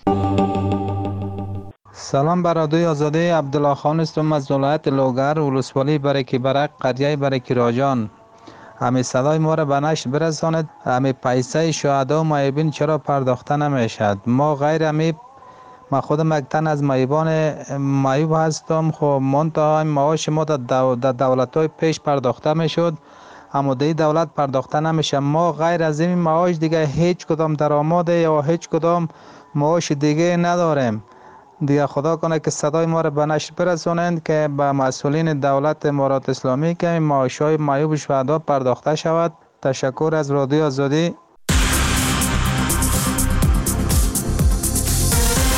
سلام بر رادیوی آزادی. عبدالله خان هستم از ولایت لوگر، ولسوالی برکی برک، قریه برکی راجان. همه صدای ما را به نشر برساند. همه پیسه شهدا و معیبین چرا پرداخته نمیشد؟ ما غیر همه، ما خود مکتن از معیبان معیوب هستم. خب منتها معاش ما در دولت های پیش پرداخته میشد، اما در دولت پرداخته نمیشه. ما غیر از این معاش دیگه هیچ کدام درآمد یا هیچ کدام معاش دیگه نداریم. دیگه خدا کنه که صدای ما را به نشر برسونند که به مسئولین دولت امارات اسلامی که معاش‌های معیوب شهدا پرداخته شود. تشکر از رادیو آزادی.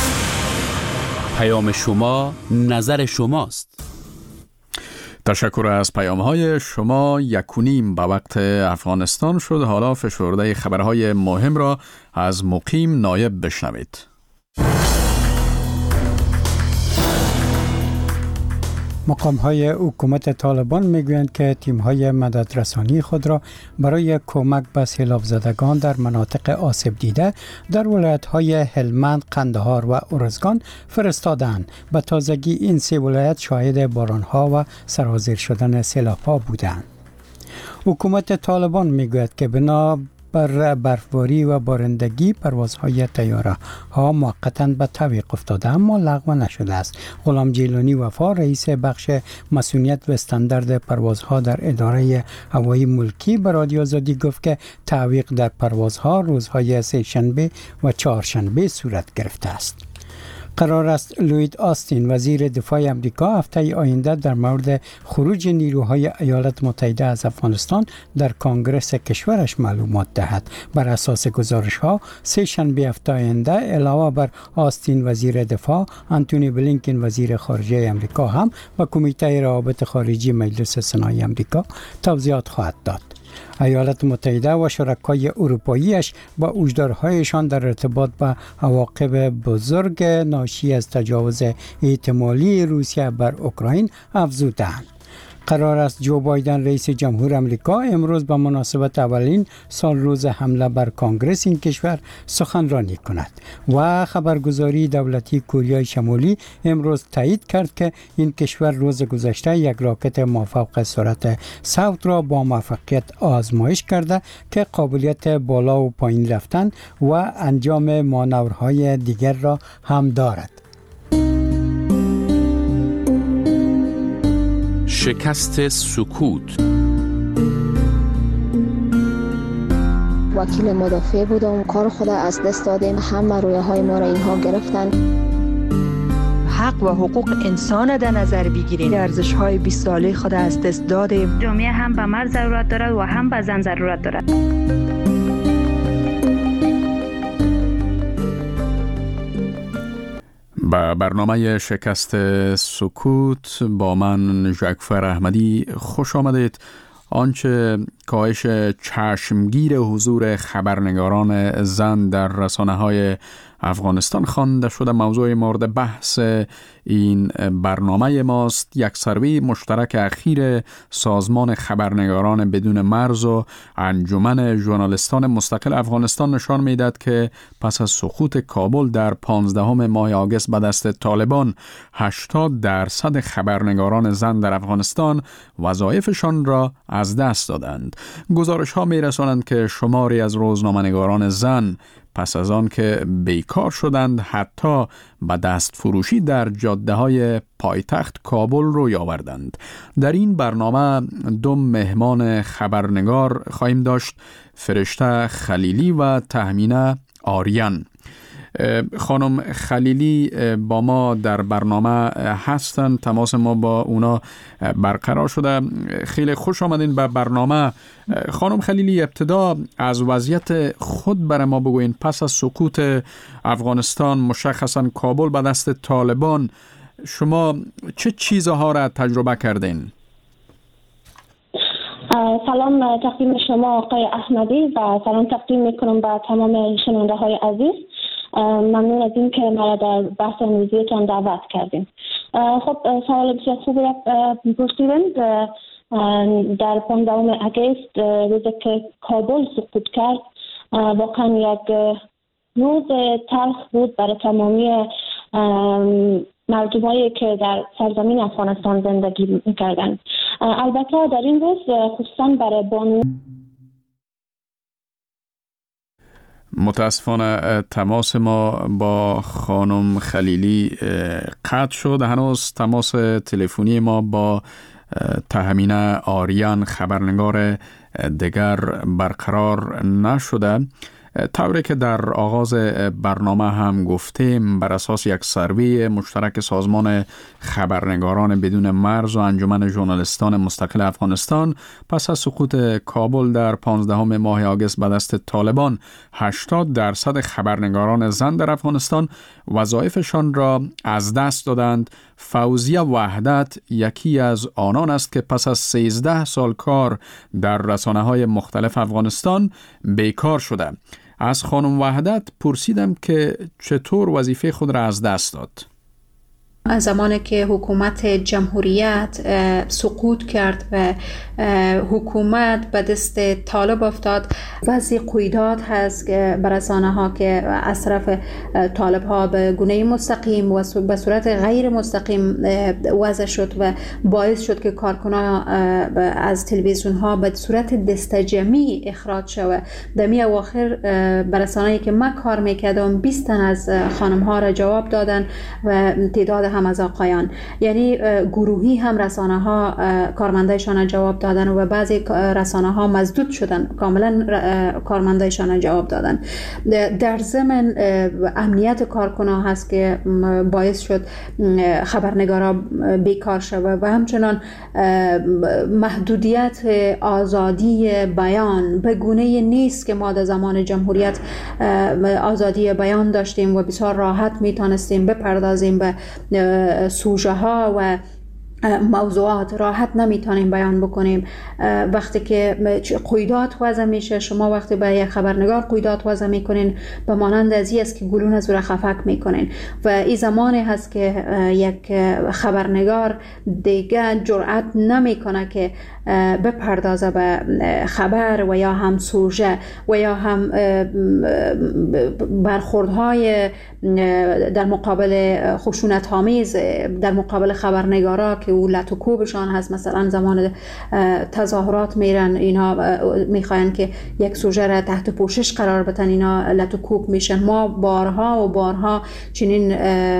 پیام شما نظر شماست. تشکر از پیام های شما. یکونیم به وقت افغانستان شد. حالا فشرده خبرهای مهم را از مقیم نایب بشنوید. مقام‌های حکومت طالبان میگویند که تیم‌های مددرسانی خود را برای کمک به سیلاب زدگان در مناطق آسیب دیده در ولایت‌های هلمند، قندهار و ارزگان فرستادند. به تازگی این سه ولایت شاهد باران‌ها و سرازیر شدن سیلاب‌ها بودند. حکومت طالبان میگوید که بنا بر برفباری و بارندگی پروازهای طیاره ها موقتاً به تعویق افتاده اما لغو نشده است. غلام جیلانی وفا رئیس بخش مسئولیت و استاندارد پروازها در اداره هوایی ملکی به رادیو آزادی گفت که تعویق در پروازها روزهای سه شنبه و چهارشنبه صورت گرفته است. قرار است لوید آستین وزیر دفاع امریکا هفته آینده در مورد خروج نیروهای ایالات متحده از افغانستان در کنگره کشورش معلومات دهد. بر اساس گزارش ها سه شنبه هفته آینده علاوه بر آستین وزیر دفاع، آنتونی بلینکن وزیر خارجه امریکا هم و کمیته روابط خارجی مجلس سنای امریکا توضیحات خواهد داد. ایالات متحده و شرکای اروپاییش با هشدارهایشان در ارتباط با عواقب بزرگ ناشی از تجاوز احتمالی روسیه بر اوکراین افزودند. قرار است جو بایدن رئیس جمهور امریکا امروز به مناسبت اولین سال روز حمله بر کنگره این کشور سخنرانی کند و خبرگزاری دولتی کره شمالی امروز تایید کرد که این کشور روز گذشته یک راکت مافوق سرعت صوت را با موفقیت آزمایش کرده که قابلیت بالا و پایین رفتن و انجام مانورهای دیگر را هم دارد. شکست سکوت. وکیل مدافع بودم، کار خود از دست دادیم، همه رویه های ما را اینها گرفتن. حق و حقوق انسان در نظر بگیریم. ارزش های بیست ساله خود از دست دادیم. جامعه هم به مرد ضرورت دارد و هم به زن ضرورت دارد. با برنامه شکست سکوت با من جعفر احمدی خوش آمدید. آنچه کاهش چشمگیر حضور خبرنگاران زن در رسانه‌های افغانستان خوانده شده موضوع مورد بحث این برنامه ماست. یک سروی مشترک اخیر سازمان خبرنگاران بدون مرز و انجمن ژورنالیستان مستقل افغانستان نشان می‌دهد که پس از سقوط کابل در پانزدهم ماه آگوست به دست طالبان هشتاد درصد خبرنگاران زن در افغانستان وظایفشان را از دست دادند. گزارش‌ها می‌رسانند که شماری از روزنامه‌نگاران زن پس از آن که بیکار شدند حتی به دست فروشی در جاده های پایتخت کابل روی آوردند. در این برنامه دو مهمان خبرنگار خواهیم داشت، فرشته خلیلی و تهمینه آریان. خانم خلیلی با ما در برنامه هستند، تماس ما با اونا برقرار شده. خیلی خوش آمدین به برنامه. خانم خلیلی، ابتدا از وضعیت خود برای ما بگوین. پس از سقوط افغانستان، مشخصا کابل به دست طالبان، شما چه چیزها را تجربه کردین؟ سلام تقدیم شما آقای احمدی و سلام تقدیم میکنم به تمام شنونده های عزیز. ممنون از این که مرا در بحث امروزیتان دعوت کردیم. خب سوال بسیار خوب را پرسیدند. در پانزدهم آگوست روزی که کابل سقوط کرد واقعا یک روز تلخ بود برای تمامی مردمایی که در سرزمین افغانستان زندگی میکردند. البته در این روز خصوصا برای بانو متاسفانه تماس ما با خانم خلیلی قطع شد. هنوز تماس تلفنی ما با تهمینه آریان خبرنگار دیگر برقرار نشده. طوری که در آغاز برنامه هم گفتیم، بر اساس یک سروی مشترک سازمان خبرنگاران بدون مرز و انجمن ژورنالیستان مستقل افغانستان، پس از سقوط کابل در پانزدهم ماه آگوست به دست طالبان، هشتاد درصد خبرنگاران زن در افغانستان وظایفشان را از دست دادند. فوزیه وحدت یکی از آنان است که پس از سیزده سال کار در رسانه‌های مختلف افغانستان بیکار شده. از خانم وحدت پرسیدم که چطور وظیفه خود را از دست داد. از زمانی که حکومت جمهوریت سقوط کرد و حکومت به دست طالب افتاد، وضع قیودات هست که بر رسانه‌ها که از طرف طالب ها به گونه مستقیم و به صورت غیر مستقیم وضع شد و باعث شد که کارکنان از تلویزیون ها به صورت دستجمعی اخراج شود. در می اواخر بر رسانه‌ای که من کار میکردم بیست تن از خانم ها را جواب دادن و تعداد هم از آقایان، یعنی گروهی هم رسانه ها کارمندایشان جواب دادن و بعضی رسانه ها مزدود شدن، کاملا کارمندایشان جواب دادن. در ضمن امنیت کارکنان هست که باعث شد خبرنگارا بیکار شود و همچنان محدودیت آزادی بیان به گونه نیست که ما در زمان جمهوریت آزادی بیان داشتیم و بسیار راحت میتونستیم بپردازیم به سوژه ها و موضوعات، راحت نمیتونیم بیان بکنیم. وقتی که قیودات وضع میشه، شما وقتی به یک خبرنگار قیودات وضع میکنین به مانند از این است که گلون از او خفک میکنین و این زمانی هست که یک خبرنگار دیگه جرأت نمیکنه که بپردازه به خبر و یا هم سوژه و یا هم برخوردهای در مقابل خشونت آمیز در مقابل خبرنگارا که او لط و کوبشان هست. مثلا زمان تظاهرات میرن، اینا میخواین که یک سوژه را تحت پوشش قرار بدن، اینا لط و کوب میشن. ما بارها و بارها چنین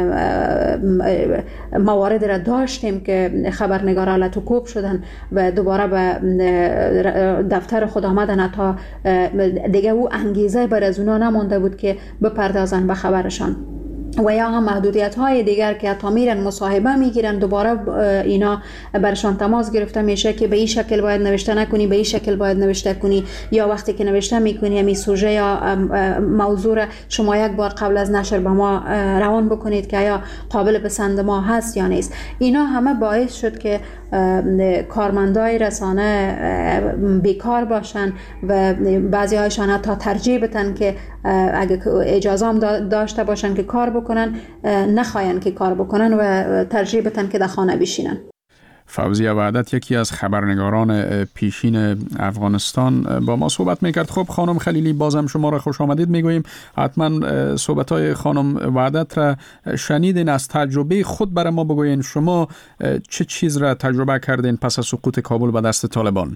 موارد را داشتیم که خبرنگارا لط و کوب شدن و دوباره به دفتر خود آمدن تا دیگه او انگیزه بر از اونا نمونده بود که بپردازن به خبرشان. و یا هم محدودیت های دیگر که تا میرن مصاحبه میگیرن، دوباره اینا برشان تماس گرفته میشه که به این شکل باید نوشته نکنی، به این شکل باید نوشته کنی، یا وقتی که نوشته میکنی همین سوژه یا موضوع شما یک بار قبل از نشر به ما روان بکنید که یا قابل پسند ما هست یا نیست. اینا همه باعث شد که کارمندای رسانه بیکار باشن و بعضی هایشان حتی ترجیح بدن که اگه اجازه هم داشته باشن که کار بکنن، نخواین که کار بکنن و ترجیح بدن که در خانه بشینن. فوزیه وحدت یکی از خبرنگاران پیشین افغانستان با ما صحبت میکرد. خب خانم خلیلی، بازم شما را خوش آمدید میگوییم. حتما صحبت‌های خانم وحدت را شنیدین، از تجربه خود برای ما بگوین. شما چه چیز را تجربه کردین پس از سقوط کابل به دست طالبان؟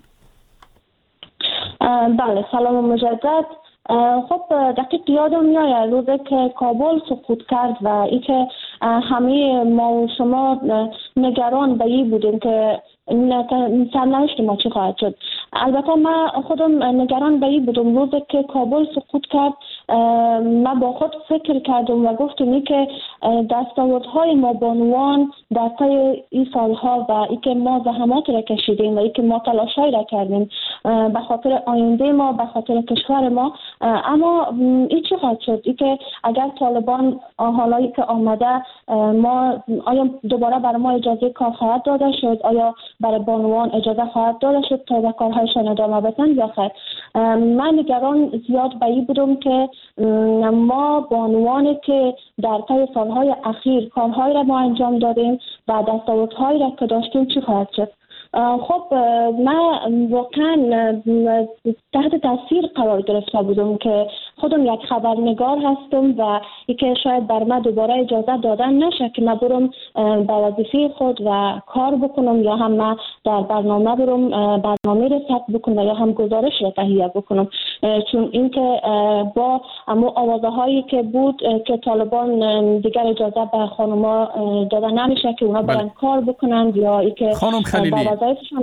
بله، سلام مجدد. خب دقیق یادم میاد روزی که کابل سقوط کرد و ای که همه ما و شما نگران به این بودیم که سرنوشت ما چی خواهد شد. البته من خودم نگران به این بودم. روزی که کابل سقوط کرد من با خود فکر کردم و گفتم ای که دستاوردهای ما بانوان در طی این سالها و ای که ما زحمات را کشیدیم و ای که ما تلاشای را کردیم به خاطر آینده ما، به خاطر کشور ما، اما این چی خواهد شد؟ ای که اگر طالبان حالایی که آمده، ما آیا دوباره برای ما اجازه کار خواهد داده شد؟ آیا برای بانوان اجازه خواهد داده شد تا به کارهایشان ادامه بدن یا خیر؟ من نگران زیاد به این بودم که ما بانوانی که در طی سالهای اخیر کارهایی را ما انجام دادیم و دستاوردهایی را که داشتیم چی خواهد شد؟ خب من واقعا تحت تاثیر قرار گرفته بودم که خودم یک خبرنگار هستم و اینکه شاید بر من دوباره اجازه دادن نشه که من برم به وظیفه خود و کار بکنم، یا هم من در برنامه برم برنامه را ثبت بکنم یا هم گزارش را تهیه بکنم. چون اینکه با اما آوازه هایی که بود که طالبان دیگر اجازه به خانما دادن نمیشه که اونا برن کار بکنن یا اینکه خانم خلیلی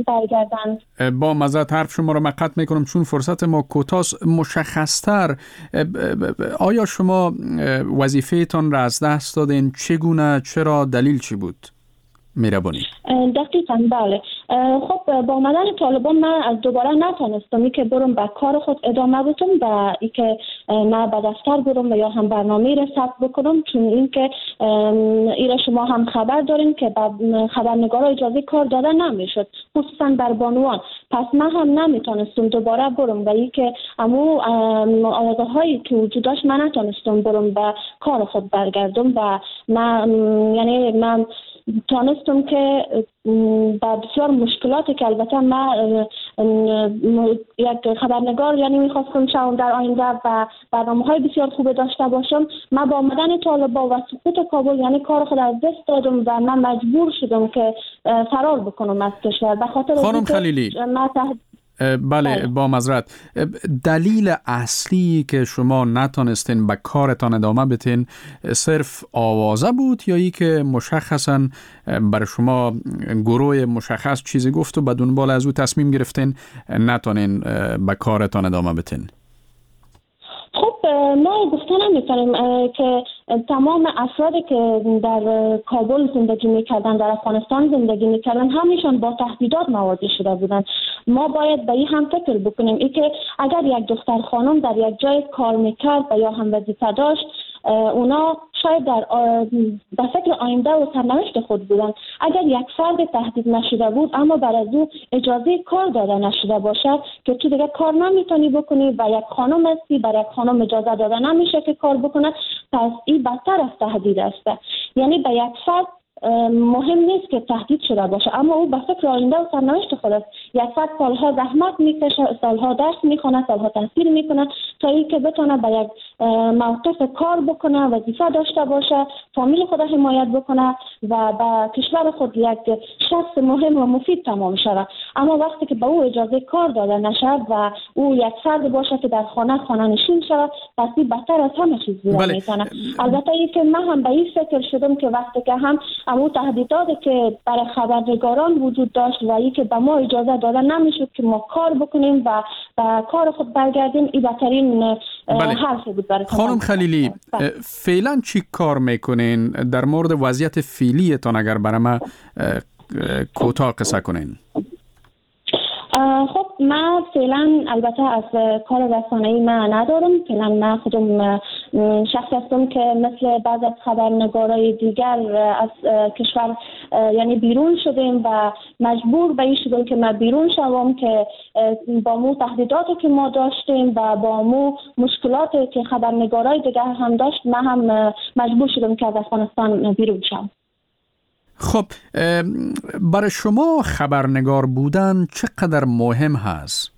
با مزد حرف شما رو مقطع میکنم چون فرصت ما کوتاست. مشخصتر آیا شما وظیفه‌تان را از دست دادین؟ چگونه؟ چرا؟ دلیل چی بود؟ میربانی. دقیقاً بله. خب با آمدن طالبان من از دوباره نتونستم که برم به کار خود ادامه بدم و ای که نه به دفتر برم و یا هم برنامه را ثبت بکنم، چون این که ایرا شما هم خبر دارین که به خبرنگارا اجازه کار داده نمیشد، خصوصا بر بانوان. پس من هم نمیتونستم دوباره برم و ای که امو آوازه هایی که وجود داشت من نتونستم برم به کار خود برگردم و من یعنی من تانستم که با بسیار مشکلاتی که البته ما یک خبرنگار یعنی میخواستم شاید در آینده و برنامه های بسیار خوب داشته باشم، ما با آمدن طالبان و سقوط کابل یعنی کار خود از دست دادم و من مجبور شدم که فرار بکنم از کشور. به خاطر خانم خلیلی ما تحت... بله با معذرت، دلیل اصلی که شما نتونستین به کارتان ادامه بدین صرف آوازه بود یا ای که مشخصا برای شما گروه مشخص چیزی گفت و بدون بال از او تصمیم گرفتین نتونین به کارتان ادامه بدین؟ خب ما گفته نمی‌کنیم که تمام افرادی که در کابل زندگی میکردن، در افغانستان زندگی میکردن، همیشون با تهدیدات مواجه شده بودن. ما باید به این هم فکر بکنیم ای که اگر یک دختر خانم در یک جای کار میکرد و یا هم وظیفه داشت، اونا شاید در به فکر آینده و سرنوشت خود بودن. اگر یک فرد تهدید نشده بود اما بر از او اجازه کار داده نشده باشد که تو دیگه کار نمیتونی بکنی و یک خانم هستی، برای یک خانم اجازه داده نمیشه که کار بکنه، پس این بدتر از تهدید است. یعنی به یک فرد مهم نیست که تهدید شده باشه اما او به فکر آینده و سرنوشت خود است. یک فرد سالها زحمت میکشه، سالها درس میخونه، سالها تحصیل میکنه تا اینکه بتونه به یک موقف کار بکنه، وظیفه داشته باشه، فامیل خود حمایت بکنه و به کشور خود یک شخص مهم و مفید تمام شود. اما وقتی که به او اجازه کار داده نشد و او یک فرد باشه که در خانه خانه نشین شود، پس این بدتر از همه چیز بله. میکنه. البته ای که من هم به این فکر شدم که وقتی که هم اما تهدیداتی که برای خبرنگاران وجود داشت و ای که به ما اجازه داده نمیشد که ما کار بکنیم و به کار خود برگردیم، این بهترین بله. حرف بود برای خانم خلیلی. فعلا چی کار میکنین در مورد وضعیت فعلیتان؟ اگر برای ما کوتاه قصه کنین. خب من فعلا البته از کار رسانه‌ای من ندارم. فعلا من خودم شخص هستم که مثل بعض از خبرنگارای دیگر از کشور یعنی بیرون شدیم و مجبور به این شدیم که من بیرون شوم که با مو تهدیداتی که ما داشتیم و با مو مشکلاتی که خبرنگارای دیگر هم داشت، من هم مجبور شدم که از افغانستان بیرون شوم. خب برای شما خبرنگار بودن چقدر مهم هست؟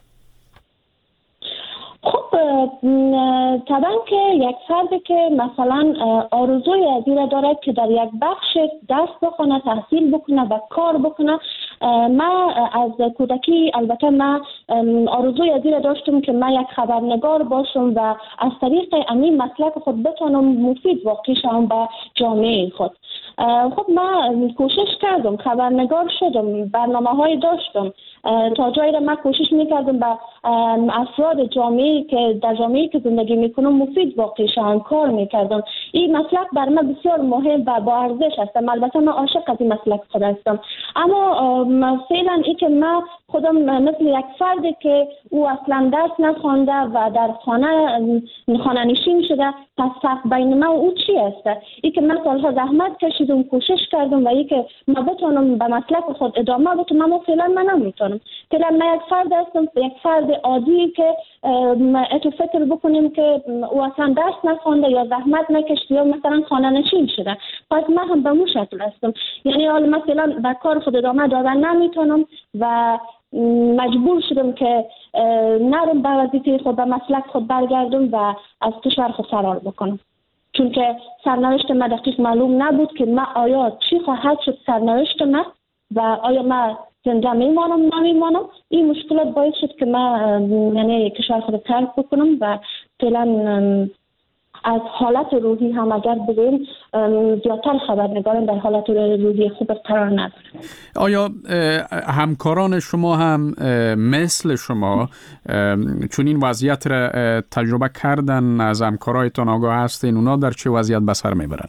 خب طبعا که یک فردی که مثلا آرزوی از این دارد که در یک بخش درس بخونه، تحصیل بکنه و کار بکنه. من از کودکی البته من آرزوی از این داشتم که من یک خبرنگار باشم و از طریق همین مسلک خود بتونم مفید واقع شم به جامعه خود. خب من کوشش کردم، خبرنگار شدم، برنامه های داشتم، تا جایی را من کوشش میکردم به افراد جامعه که در جامعه که زندگی میکنم مفید واقع شم، کار میکردم. این مسلک بر من بسیار مهم و با ارزش هستم. البته من عاشق از این مسلک خود هستم، اما فعلا ای که من خودم مثل یک فردی که او اصلا درس نخوانده و در خانه خانه نشین شده، پس فرق بین من و او چی است؟ ای که من سالها زحمت کشیدم، کوشش کردم و ای که من بتونم به مسلک خود ادامه بدم، اما فعلا من نمیتونم. فعلا من یک فرد هستم، یک فرد عادی که اتو فکر بکنیم که او اصلا درس نخوانده یا زحمت نکشید یا مثلا خانه نشین شده، پس من هم به مو شکل هستم. یعنی حالا مثلا به کار خود ادامه دادن نمیتونم و مجبور شدم که نرم به وظیفه خود، به مسلک خود برگردم و از کشور خود فرار بکنم، چون که سرنوشت من دقیق معلوم نبود که من آیا چی خواهد شد سرنوشت من و آیا من زنده میمانم نمیمانم. این مشکلات باعث شد که من یعنی کشور خود ترک بکنم و فعلا از حالت روحی هم اگر بگیم زیادتر خبرنگاران در حالت روحی خوب قرار ندارن. آیا همکاران شما هم مثل شما چون این وضعیت را تجربه کردن، از همکارایتان آگاه هستین، اونا در چه وضعیت به سر میبرن؟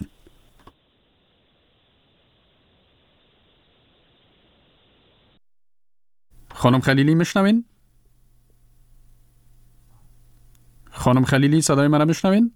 خانم خلیلی میشنوین؟ خانم خلیلی صدای من را میشنوین؟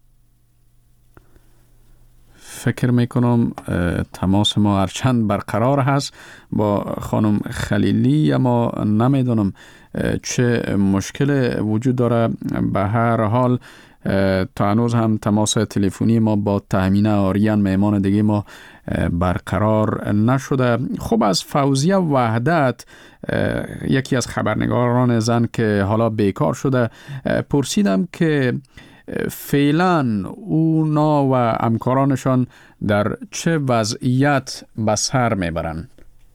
فکر میکنم تماس ما هرچند برقرار هست با خانم خلیلی، اما نمیدونم چه مشکل وجود داره. به هر حال تا هنوز هم تماس تلفنی ما با تهمینه آریان مهمان دیگه ما برقرار نشده. خب از فوزیه وحدت، یکی از خبرنگاران زن که حالا بیکار شده، پرسیدم که فعلا اونا و همکارانشان در چه وضعیت به سر میبرن؟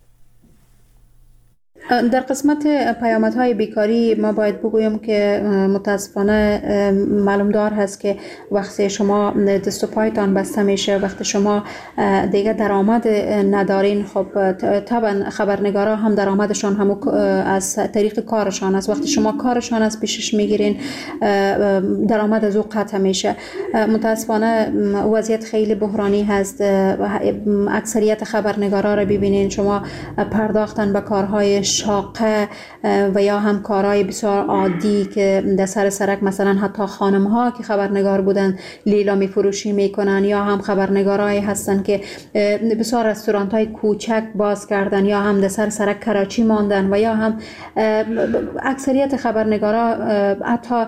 در قسمت پیامدهای بیکاری ما باید بگویم که متاسفانه معلوم دار هست که وقتی شما دست و پایتان بسته میشه، وقتی شما دیگه درآمد ندارین، خب طبعا خبرنگارا هم درآمدشان هم از طریق کارشان است. وقتی شما کارشان از پیشش میگیرین، درآمد از او قطع میشه. متاسفانه وضعیت خیلی بحرانی هست. اکثریت خبرنگارا رو ببینین، شما پرداختن به کارهای شاقه و یا هم کارهای بسیار عادی که در سر سرک، مثلا حتی خانم ها که خبرنگار بودن لیلامی فروشی میکنن، یا هم خبرنگارایی هستن که بسیار رستورانت های کوچک باز کردن، یا هم در سر سرک کراچی ماندن، و یا هم اکثریت خبرنگارا حتی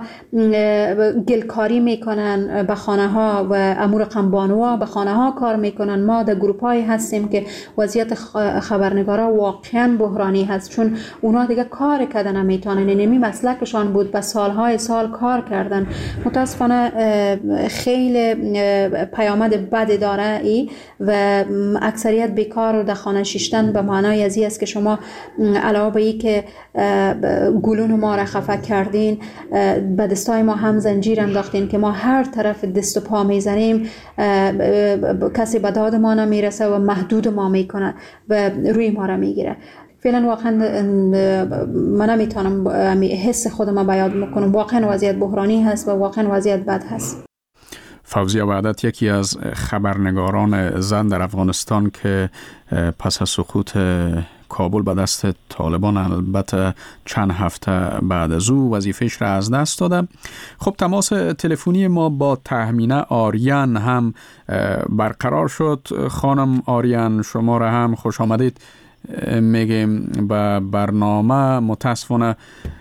گلکاری میکنن به خانه ها و امور قنبانوا به خانه ها کار میکنن. ما در گروپ هایی هستیم که وضعیت خبرنگارا واقعا بحرانی هست، چون اونا دیگه کار کردن نمیتونن، نمی مسلکشان بود، به سالهای سال کار کردن. متاسفانه خیلی پیامد بد داره ای و اکثریت بیکار و در خانه شیشتن به معنای ازی است که شما علاوه به ای که گلون ما را خفه کردین، به دستای ما هم زنجیر انداختین که ما هر طرف دست و پا میزنیم کسی به داد ما نمیرسه و محدود ما میکنه و روی ما را میگیره. فعلا واقعا من نمیتونم حس خودم بیان بکنم. واقعا وضعیت بحرانی هست و واقعا وضعیت بد هست. فوزیه وحدت یکی از خبرنگاران زن در افغانستان که پس از سقوط کابل به دست طالبان، البته چند هفته بعد از او وظیفه‌اش را از دست داده. خب تماس تلفنی ما با تهمینه آریان هم برقرار شد. خانم آریان، شما را هم خوش آمدید میگیم به برنامه. متاسفانه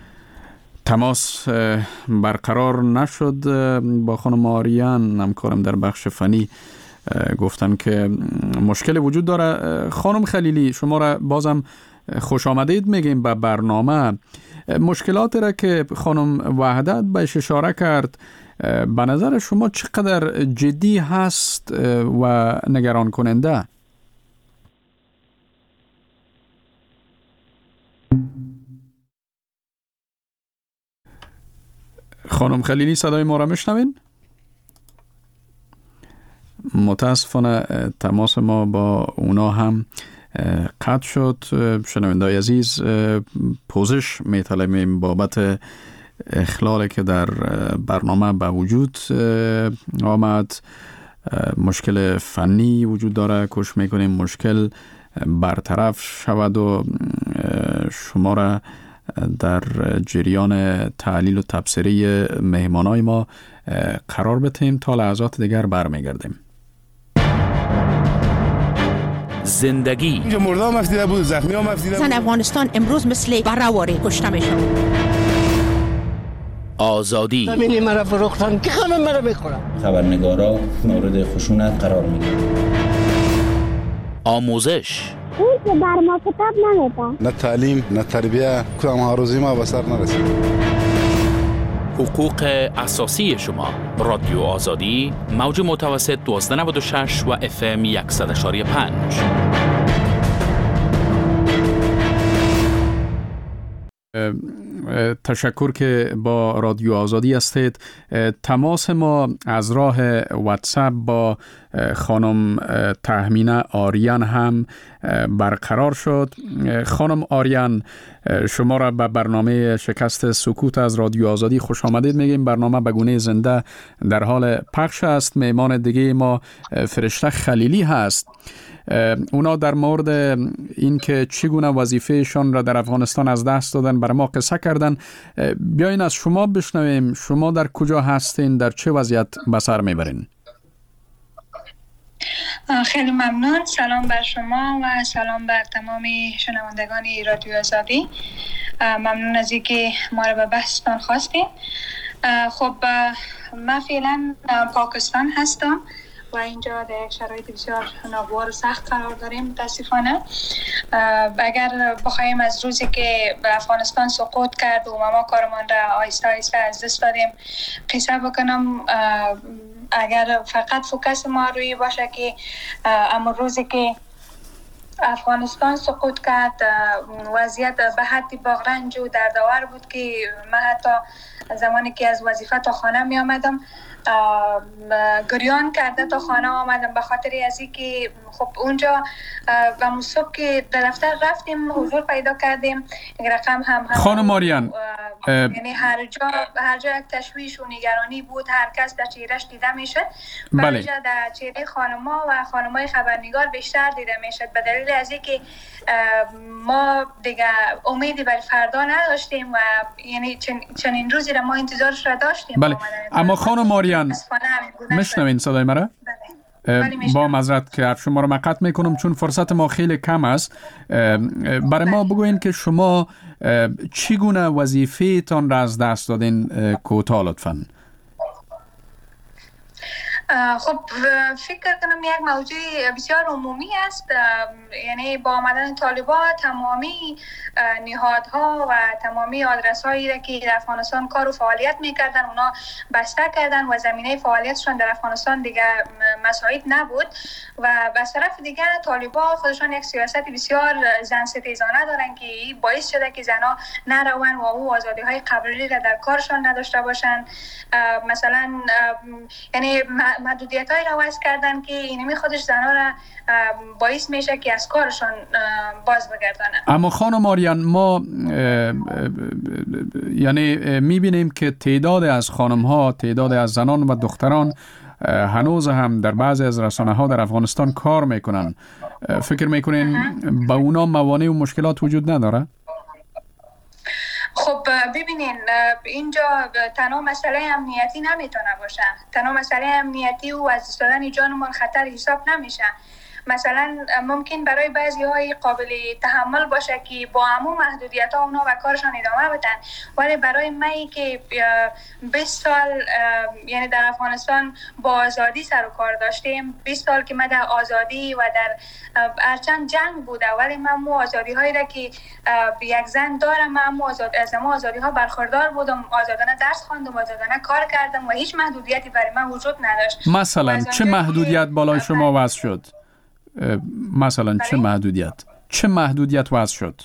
تماس برقرار نشد با خانم آریان، همکارم در بخش فنی گفتن که مشکل وجود داره. خانم خلیلی، شما را بازم خوش آمدید میگیم به برنامه. مشکلاتی را که خانم وحدت بهش اشاره کرد به نظر شما چقدر جدی هست و نگران کننده؟ خانم خلیلی صدای ما را میشنوین؟ متاسفانه تماس ما با اونا هم قطع شد. شنوندای عزیز، پوزش میطلبیم بابت اخلالی که در برنامه به وجود آمد. مشکل فنی وجود داره، کوشش میکنیم مشکل برطرف شود و شما را در جریان تحلیل و تبصره مهمانای ما قرار بدهیم. تا لحظات دیگر برمیگردیم. زندگی اینجا مردا هم افتیده بود، زخمی هم افتیده بود. زن افغانستان امروز مثل برآواره کشته میشه. آزادی زمینی مرا فروختن که خانم مرا میخورم. خبرنگارا مورد خشونت قرار میگیرن. آموزش اون که بر ما کتاب نمیده، نه تعلیم نه تربیه، کدام ها روزی ما به سر نرسید. حقوق اساسی شما. رادیو آزادی، موج متوسط دوازده نود و شش و اف ام صد و یک و پنج. تشکر که با رادیو آزادی هستید. تماس ما از راه واتساپ با خانم تهمینه آریان هم برقرار شد. خانم آریان، شما را به برنامه شکست سکوت از رادیو آزادی خوش آمدید میگیم. برنامه به گونه زنده در حال پخش است. مهمان دیگه ما فرشته خلیلی هست. اونا در مورد این که چگونه وظیفهشان را در افغانستان از دست دادن بر ما قصه کردن. بیاین از شما بشنویم. شما در کجا هستین؟ در چه وضعیت به سر میبرین؟ خیلی ممنون. سلام بر شما و سلام بر تمام شنوندگان رادیو آزادی. ممنون از اینکه ما را به بحثتان خواستین. خب من فعلا پاکستان هستم و اینجا در یک شرایط بسیار ناگوار و سخت قرار داریم متاسفانه. اگر بخوایم از روزی که به افغانستان سقوط کرد و ما کارمان را آهسته آهسته از دست دادیم قصه بکنم، اگر فقط فوکس ما روی باشه که اما روزی که افغانستان سقوط کرد وضعیت به حدی باغرنج و دردآور بود که من حتی زمانی که از وظیفه تا خانه می آمدم گریان کرده تا خانه آمدم به خاطر از اینکه خب اونجا و صبح که در دفتر رفتیم حضور پیدا کردیم یک رقم هم, هم خانم آریان یعنی هر جا هر جا یک تشویش و نگرانی بود، هر کس در چهرهش دیده میشد. بله. بعد در چهره خانم‌ها و خانم‌های خبرنگار بیشتر دیده میشد به دلیل از اینکه ما دیگه امیدی بر فردا نداشتیم و یعنی چنین روزی را ما انتظارش را داشتیم. بله. اما خانم آریان میشنوین صدای مرا؟ با معذرت که حرف شما رو من قطع میکنم چون فرصت ما خیلی کم است. برای ما بگوین که شما چگونه وظیفه تان را از دست دادین کوتاه لطفاً. خب فکر کنم یک موضوع بسیار عمومی است. یعنی با آمدن طالبان تمامی نهادها و تمامی آدرس‌هایی را که در افغانستان کار و فعالیت می‌کردن اونا بسته کردن و زمینه فعالیتشان در افغانستان دیگه مساعد نبود و از طرف دیگه طالبان خودشان یک سیاست بسیار زن ستیزانه دارن که باعث شده که زنها نروان و او آزادی‌های قبلی را در کارشان نداشته باشن. مثلا یعنی محدودیت‌هایی را وضع کردن که اینمی خودش زنها را باعث میشه که از کارشان باز بگردانن. اما خانم آریان ما یعنی میبینیم که تعداد از خانم‌ها، تعداد از زنان و دختران هنوز هم در بعضی از رسانه‌ها در افغانستان کار میکنن. فکر میکنین با اونا موانع و مشکلات وجود نداره؟ خب ببینین اینجا تنها مسئله امنیتی نمیتونه باشه. تنها مسئله امنیتی و از دست دادن جانمان خطر حساب نمیشه. مثلا ممکن برای بعضی های قابل تحمل باشه که با همون محدودیت ها اونا و کارشان ادامه بدن، ولی برای من که بیست سال یعنی در افغانستان با آزادی سر و کار داشتیم، بیست سال که من در آزادی و در هرچند جنگ بوده ولی من مو آزادی هایی را که یک زن دارم من مو آزاد از مو آزادی ها برخوردار بودم، آزادانه درس خواندم، آزادانه کار کردم و هیچ محدودیتی برای من وجود نداشت. مثلا چه محدودیت بالای شما وضع شد؟ مثلا چه محدودیت چه محدودیت وضع شد؟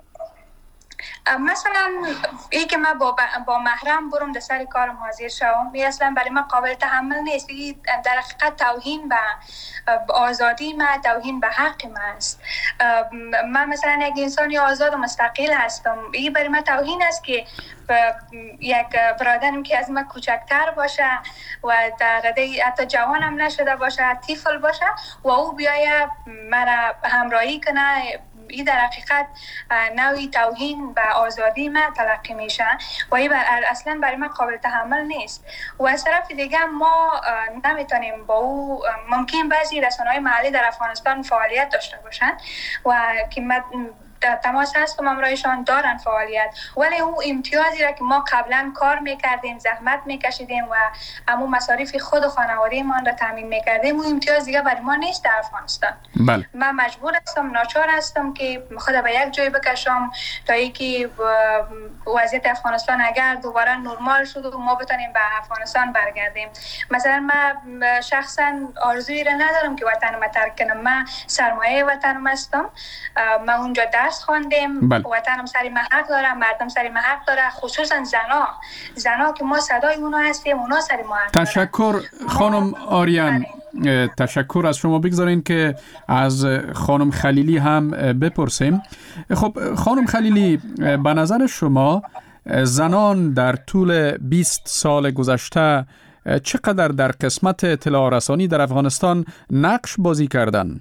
مثلا ای که من با, با محرم برم در سر کارم حاضر شوم اصلا برای من قابل تحمل نیست. در حقیقت توهین به آزادی من، توهین به حق من است. من مثلا یک انسانی آزاد و مستقل هستم، این برای من توهین است که یک برادرم که از من کوچکتر باشه و در رده حتی جوانم نشده باشه، طفل باشه و او بیاید مرا همراهی کنه، این در حقیقت نوعی توهین به آزادی من تلقی میشه و این اصلا برای من قابل تحمل نیست. و از طرف دیگه ما نمیتونیم با او، ممکن بعضی رسانه‌های محلی در افغانستان فعالیت داشته باشن و که تماس هست و همراهشان دارن فعالیت، ولی اون امتیازی را که ما قبلا کار میکردیم، زحمت میکشیدیم و همو مصارف خود و خانواده ما را تامین میکردیم، اون امتیاز دیگه برای ما نیست در افغانستان. بله. من مجبور هستم، ناچار هستم که خود به یک جای بکشم تا اینکه وضعیت افغانستان اگر دوباره نرمال شد و ما بتونیم به افغانستان برگردیم. مثلا من شخصا آرزویی را ندارم که وطنم ترک کنم. من سرمایه وطنم هستم، من اونجا در درس خواندیم. بله. وطنم سری محق داره، مردم سری محق داره، خصوصا زنا زنا که ما صدای اونا هستیم، اونا سری محق داره. تشکر خانم آریان. تشکر از شما. بگذارین که از خانم خلیلی هم بپرسیم. خب خانم خلیلی، به نظر شما زنان در طول بیست سال گذشته چقدر در قسمت اطلاع رسانی در افغانستان نقش بازی کردن؟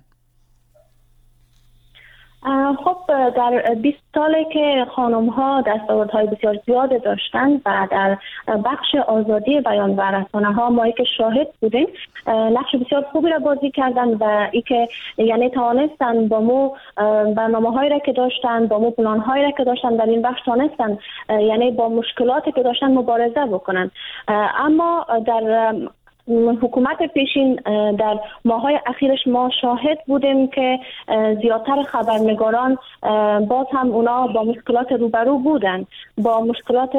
خب در بیست سالی که خانم ها دستاوردهای بسیار زیاد داشتن و در بخش آزادی بیان و رسانه ها ما که شاهد بودیم نقش بسیار خوبی را بازی کردن و ای که یعنی توانستن با مو برنامه هایی را که داشتن، با مو پلان هایی را که داشتن در این بخش توانستن یعنی با مشکلاتی که داشتن مبارزه بکنن. اما در حکومت پیشین در ماهای اخیرش ما شاهد بودیم که زیادتر خبرنگاران باز هم اونا با مشکلات روبرو بودن، با مشکلات.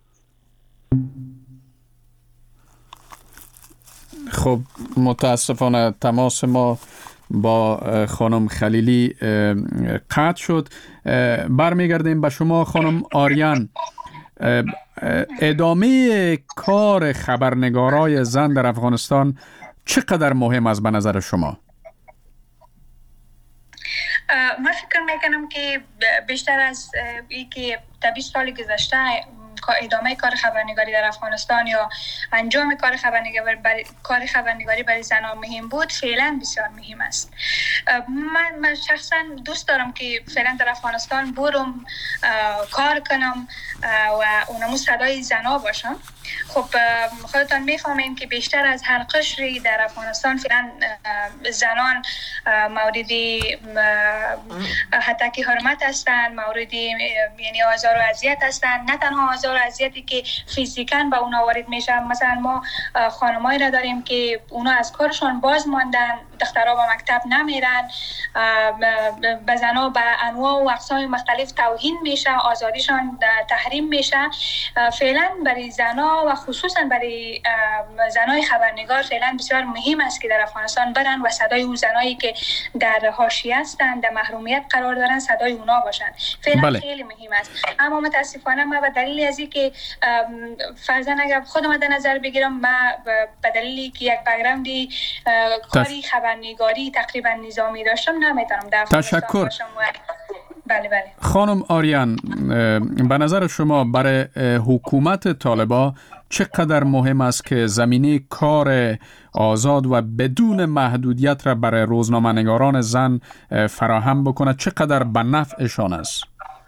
خب متاسفانه تماس ما با خانم خلیلی قطع شد. برمیگردیم به شما خانم آریان. ادامه کار خبرنگارای زن در افغانستان چقدر مهم است به نظر شما؟ من فکر میکنم که بیشتر از این که در بیست سال گذشته ادامه کار خبرنگاری در افغانستان یا انجام کار خبرنگاری برای کار خبرنگاری برای زنان مهم بود، فعلا بسیار مهم است. من, من شخصا دوست دارم که فعلا در افغانستان برم کار کنم و اونمو صدای زنا باشم. خب خودتان میفهمین که بیشتر از هر قشری در افغانستان فعلا زنان موردی حتی حرمت هستند، موردی یعنی آزار و اذیت هستند. نه تنها آزار و اذیتی که فیزیکاً به اونا وارد میشه، مثلا ما خانمایی را داریم که اونا از کارشون باز ماندن، دخترها به مکتب نمیرن، به زنها به انواع و اقسام مختلف توهین میشه، آزادیشان تحریم میشه. فعلا برای زنها و خصوصا برای زنای خبرنگار فعلا بسیار مهم است که در افغانستان برن و صدای اون زنایی که در حاشیه هستند، در محرومیت قرار دارن، صدای اونا باشن. فعلا بله. خیلی مهم است. اما متاسفانه ما به دلیل از اینکه فرضاً اگر خودم در نظر بگیرم، ما به دلیلی که یک بک‌گراندی کاری خبرنگاری تقریبا نظامی داشتم نمیتونم در تشکر. بله بله. خانم آریان، به نظر شما برای حکومت طالبان چقدر مهم است که زمینه کار آزاد و بدون محدودیت را برای روزنامه‌نگاران زن فراهم بکنه؟ چقدر به نفعشان است؟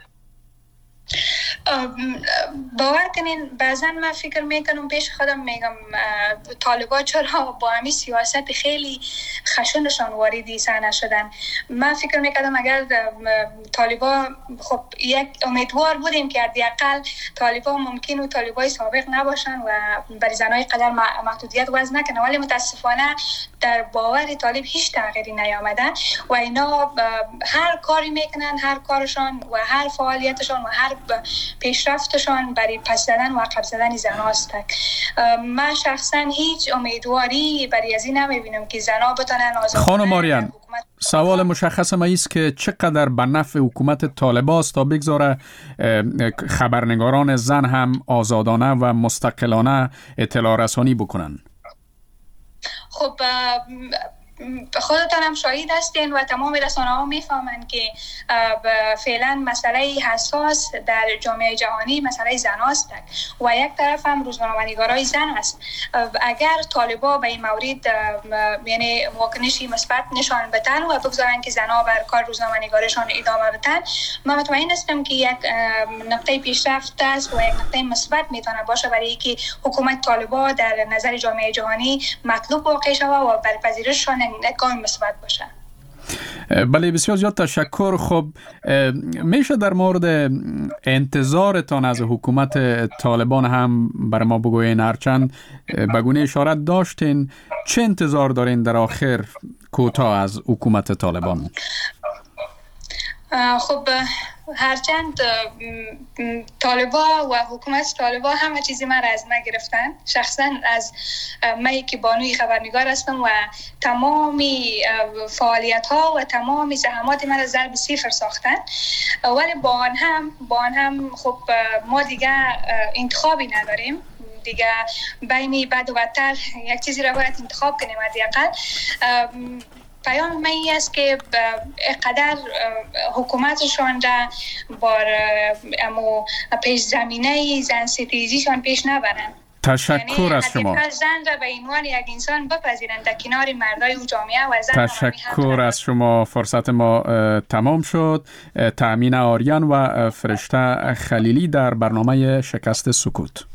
باور کنین بعضا من فکر میکنم پیش خودم میگم طالبا چرا با همین سیاست خیلی خشونشان واردی صحنه شدن. من فکر میکردم اگر طالبا خب یک امیدوار بودیم که حداقل طالبا ممکن و طالبای سابق نباشن و برای زنای قدر محدودیت وضع نکنن، ولی متاسفانه در باور طالب هیچ تغییری نیامده و اینا هر کاری میکنن، هر کارشان و هر فعالیتشان و هر پیشرفتشان برای پس زدن و عقب زدن زن‌ها است. من شخصا هیچ امیدواری برای از این نمیبینم که زن‌ها بتونن آزاد. خانم آریان، سوال مشخص ما است که چقدر به نفع حکومت طالبان است تا بگذاره خبرنگاران زن هم آزادانه و مستقلانه اطلاع رسانی بکنن؟ خب خودتان هم شاهد هستین و تمام رسانه ها میفهمند که فعلا مسئله حساس در جامعه جهانی مسئله زن است و یک طرف هم روزنامه‌نگارای زن است. اگر طالبا به این مورد یعنی واکنشی مثبت نشان بدن و بگذارن که زنها بر کار روزنامه‌نگاریشان ادامه بدن، من مطمئن هستم که یک نقطه پیشرفت است و یک نقطه مثبت میتونه باشه برای اینکه حکومت طالبا در نظر جامعه جهانی مطلوب واقع شود و بر پذیرششان نگاه مثبت باشه. بله، بسیار زیاد تشکر. خب میشه در مورد انتظارتان از حکومت طالبان هم بر ما بگوین؟ هرچند بگونه اشارت داشتین، چه انتظار دارین در آخر کوتاه از حکومت طالبان؟ خب هرچند طالبا و حکومت طالبا همه چیزی من را از من گرفتن، شخصا از من که بانوی خبرنگار هستم و تمامی فعالیت ها و تمامی زحمات من را ضرب صفر ساختن، ولی با آن هم با آن هم خب ما دیگه انتخابی نداریم دیگه، بین بد و بدتر یک چیزی را باید انتخاب کنیم. حداقل پیام من این است که قدر حکومتشان را بار امو پیش زمینه زن ستیزیشان پیش نبرن. تشکر یعنی از شما. زن را به عنوان یک انسان بپذیرند در کنار مردای و جامعه و زن. تشکر از شما. فرصت ما تمام شد. تأمین آریان و فرشته خلیلی در برنامه شکست سکوت.